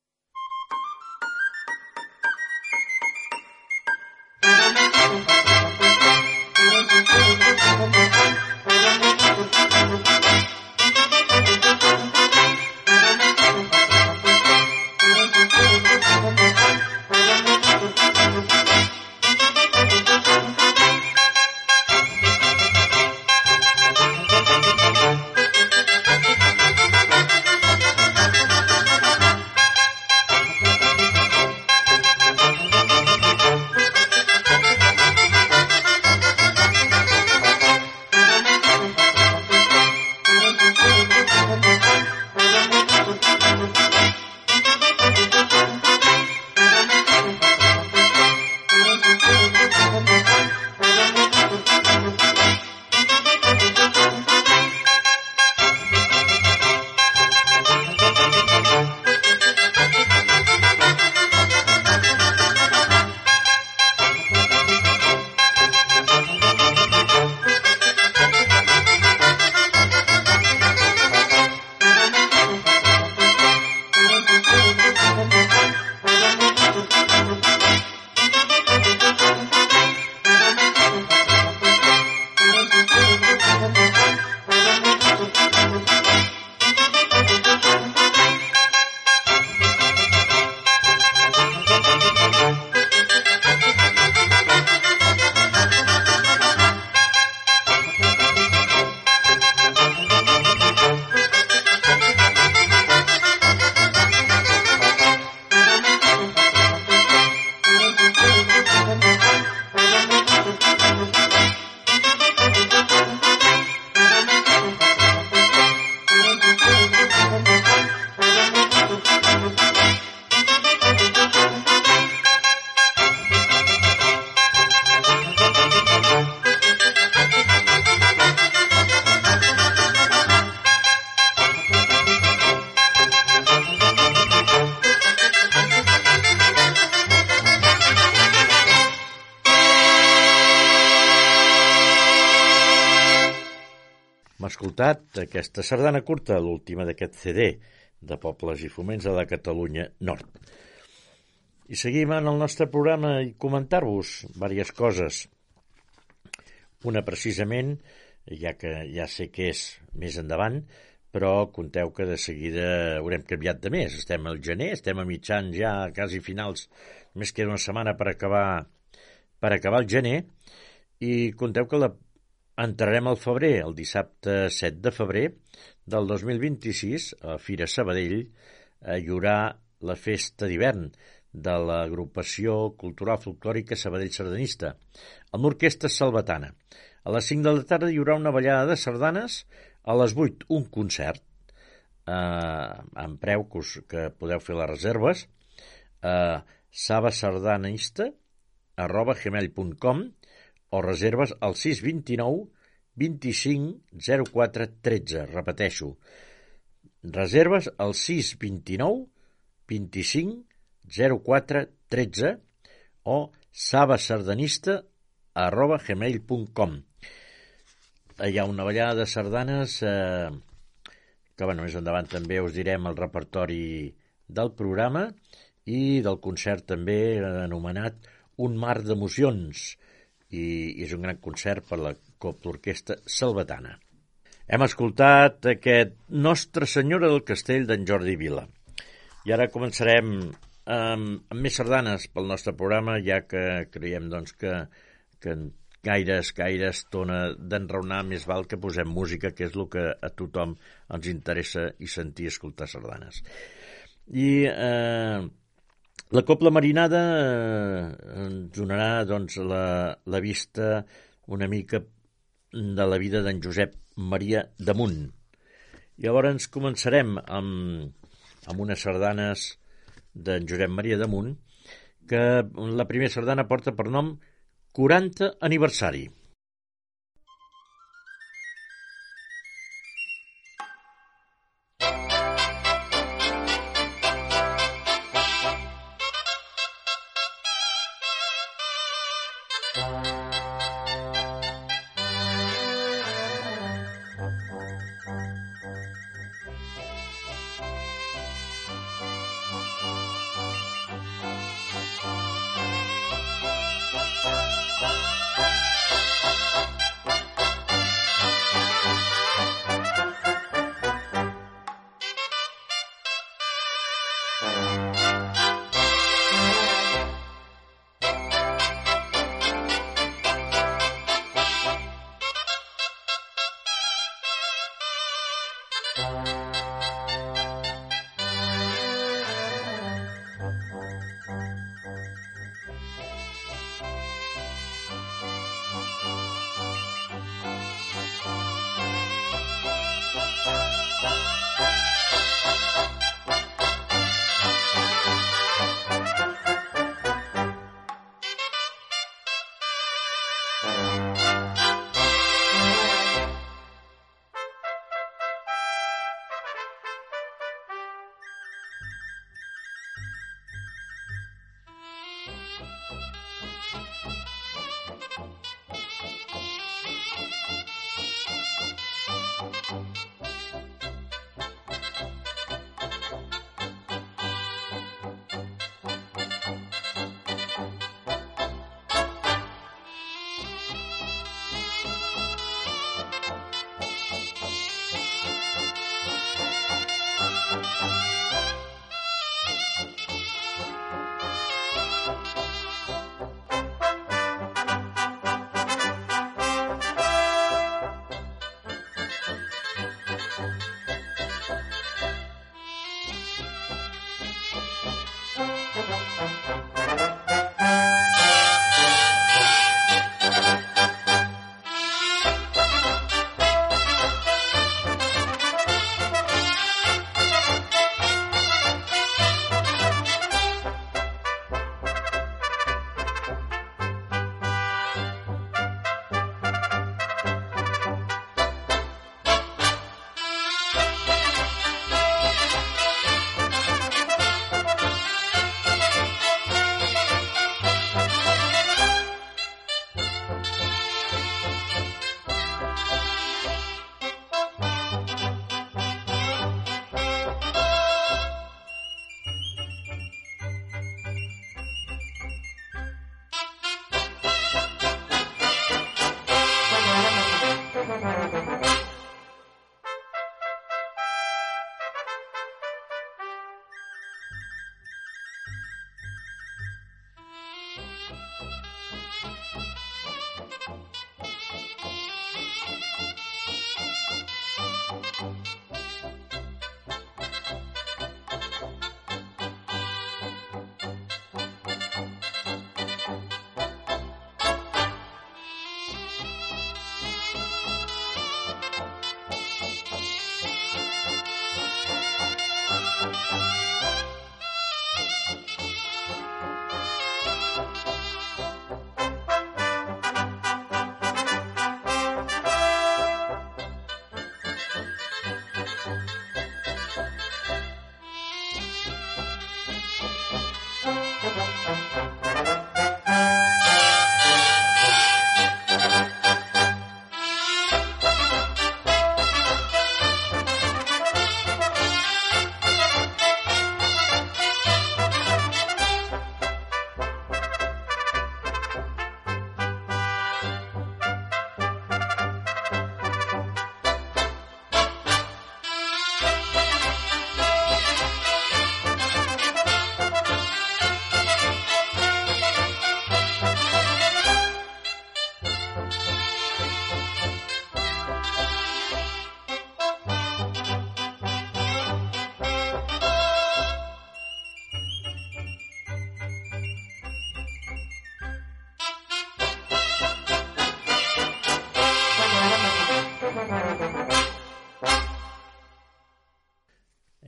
Hem escoltat aquesta sardana curta, l'última d'aquest CD de Pobles i Foments de la Catalunya Nord. I seguim en el nostre programa i comentar-vos diverses coses. Una precisament, ja que ja sé que és més endavant, però conteu que de seguida haurem canviat de mes. Estem al gener, estem a mitjans ja, quasi finals, només queda una setmana per acabar el gener, i conteu que entrarem al febrer, el dissabte 7 de febrer del 2026, a Fira Sabadell, hi haurà la festa d'hivern de l'agrupació cultural folclòrica Sabadell Sardanista, amb l'orquestra Salvatana. A les 5 de la tarda hi haurà una ballada de sardanes, a les 8 un concert, amb preu que podeu fer les reserves, a sabasardanista@gmail.com, o reserves al 629 25 04 13. Repeteixo, reserves al 629 25 04 13 o sabasardanista@gmail.com. Hi ha una ballada de sardanes que, més endavant també us direm el repertori del programa, i del concert també anomenat Un mar d'emocions, i és un gran concert per la Copla-Orquestra Salvatana. Hem escoltat aquest Nostra Senyora del Castell d'en Jordi Vila. I ara començarem amb més sardanes pel nostre programa, ja que creiem doncs, que gaire estona d'enraonar, més val que posem música, que és el que a tothom ens interessa i sentir escoltar sardanes. I la Cobla Marinada ens donarà doncs, la vista una mica de la vida d'en Josep Maria Damunt. Llavors començarem amb unes sardanes d'en Josep Maria Damunt, que la primera sardana porta per nom 40 aniversari.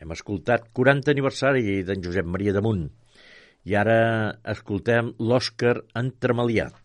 Hem escoltat 40 aniversari d'en Josep Maria Damunt i ara escoltem l'Òscar Entremaliat.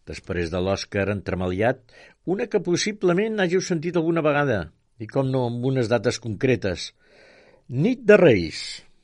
després de l'Òscar entremaliat, una que possiblement hàgiu sentit alguna vegada, i com no, amb unes dates concretes. Nit de Reis.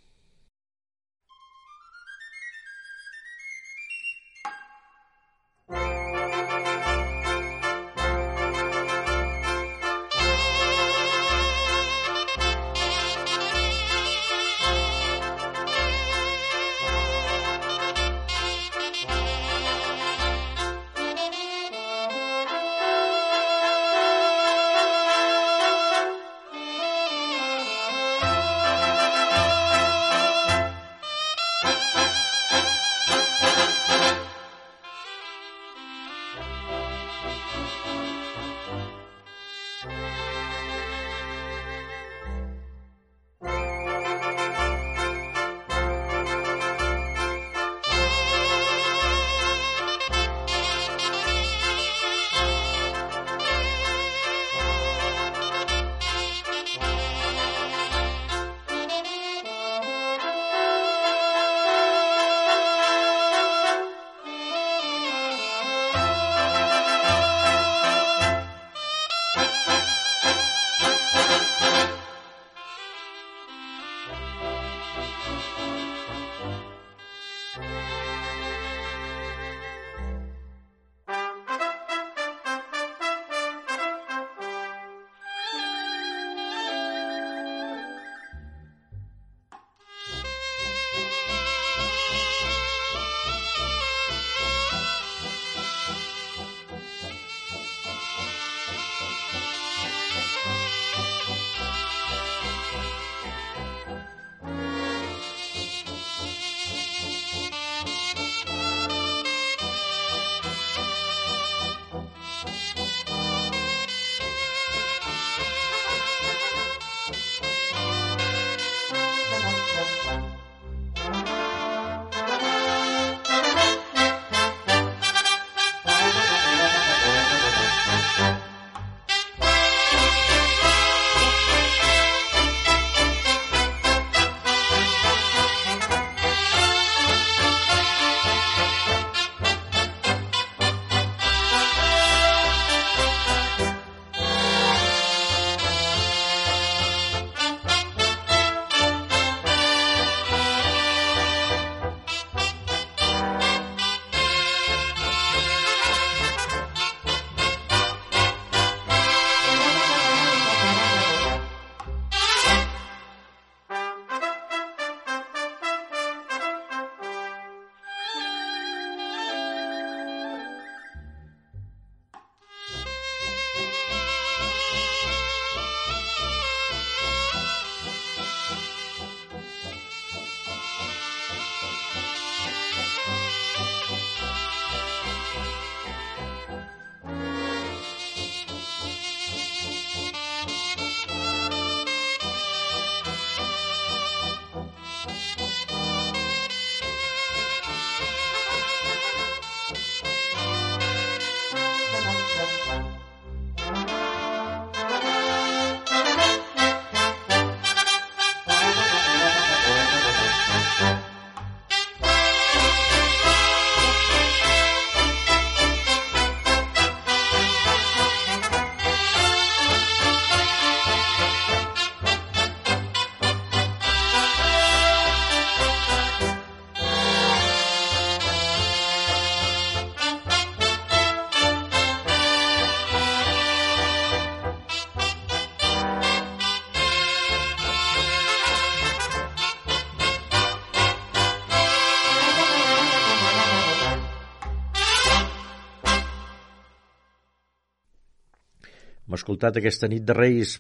Hem escoltat aquesta nit de Reis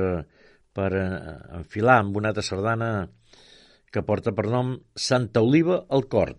per enfilar amb una altra sardana que porta per nom Santa Oliva al Cort.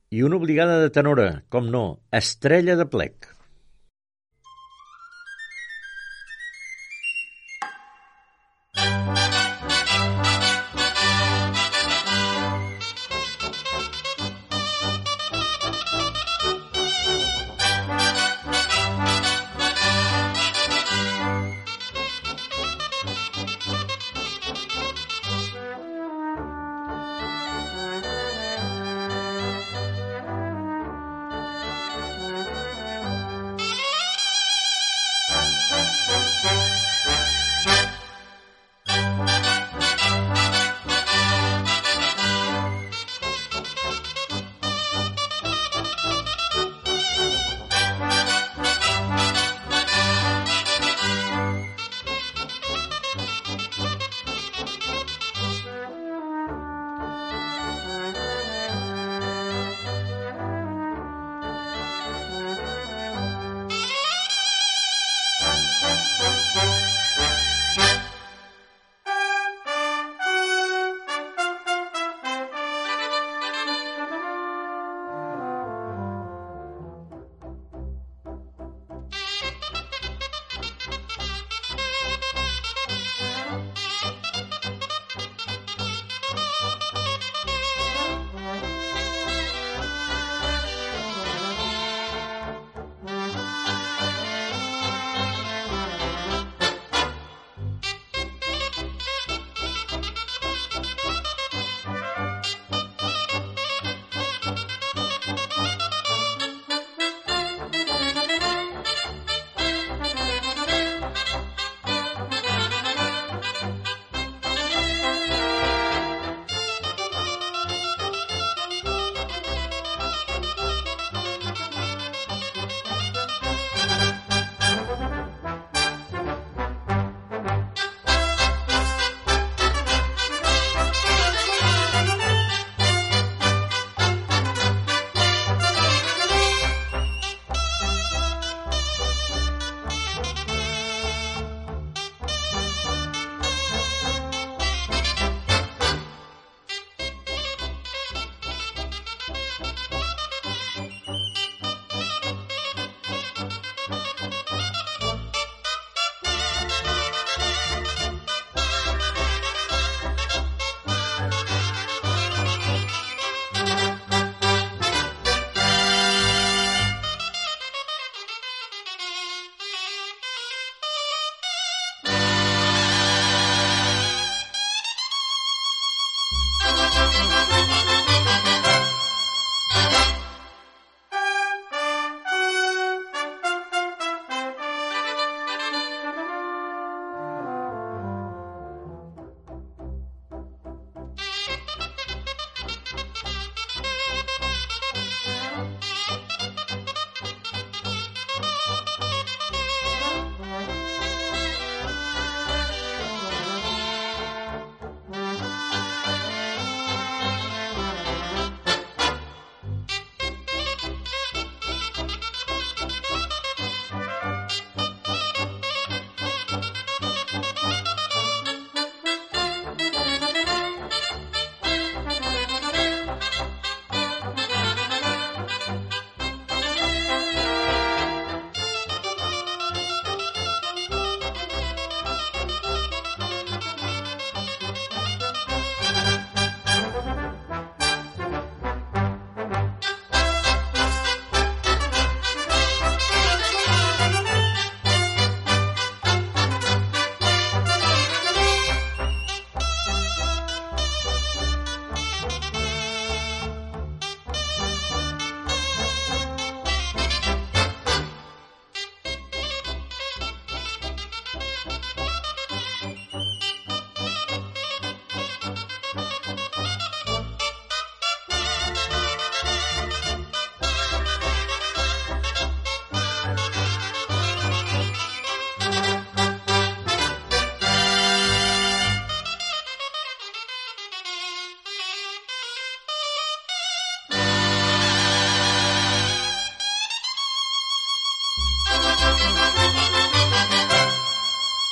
I una obligada de tenora, com no, Estrella de plec.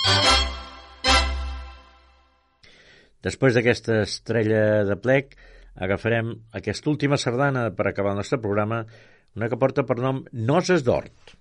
Després d'aquesta estrella de plec, agafarem aquesta última sardana per acabar el nostre programa, una que porta per nom Noses d'Hort.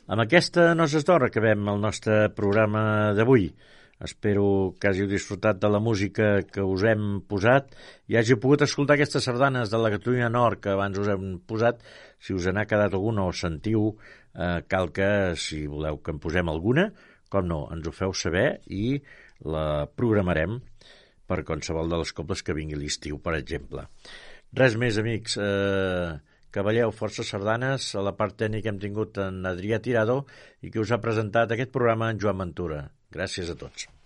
Amb aquesta Noces d'Or acabem el nostre programa d'avui. Espero que hàgiu disfrutat de la música que us hem posat i hàgiu pogut escoltar aquestes sardanes de la Catalunya Nord que abans us hem posat. Si us n'ha quedat alguna o sentiu, cal que, si voleu que en posem alguna, com no, ens ho feu saber i la programarem per qualsevol de les cobles que vingui l'estiu, per exemple. Res més, amics. Que balleu forces sardanes. A la part tècnica hem tingut en Adrià Tirado i que us ha presentat aquest programa en Joan Ventura. Gràcies a tots.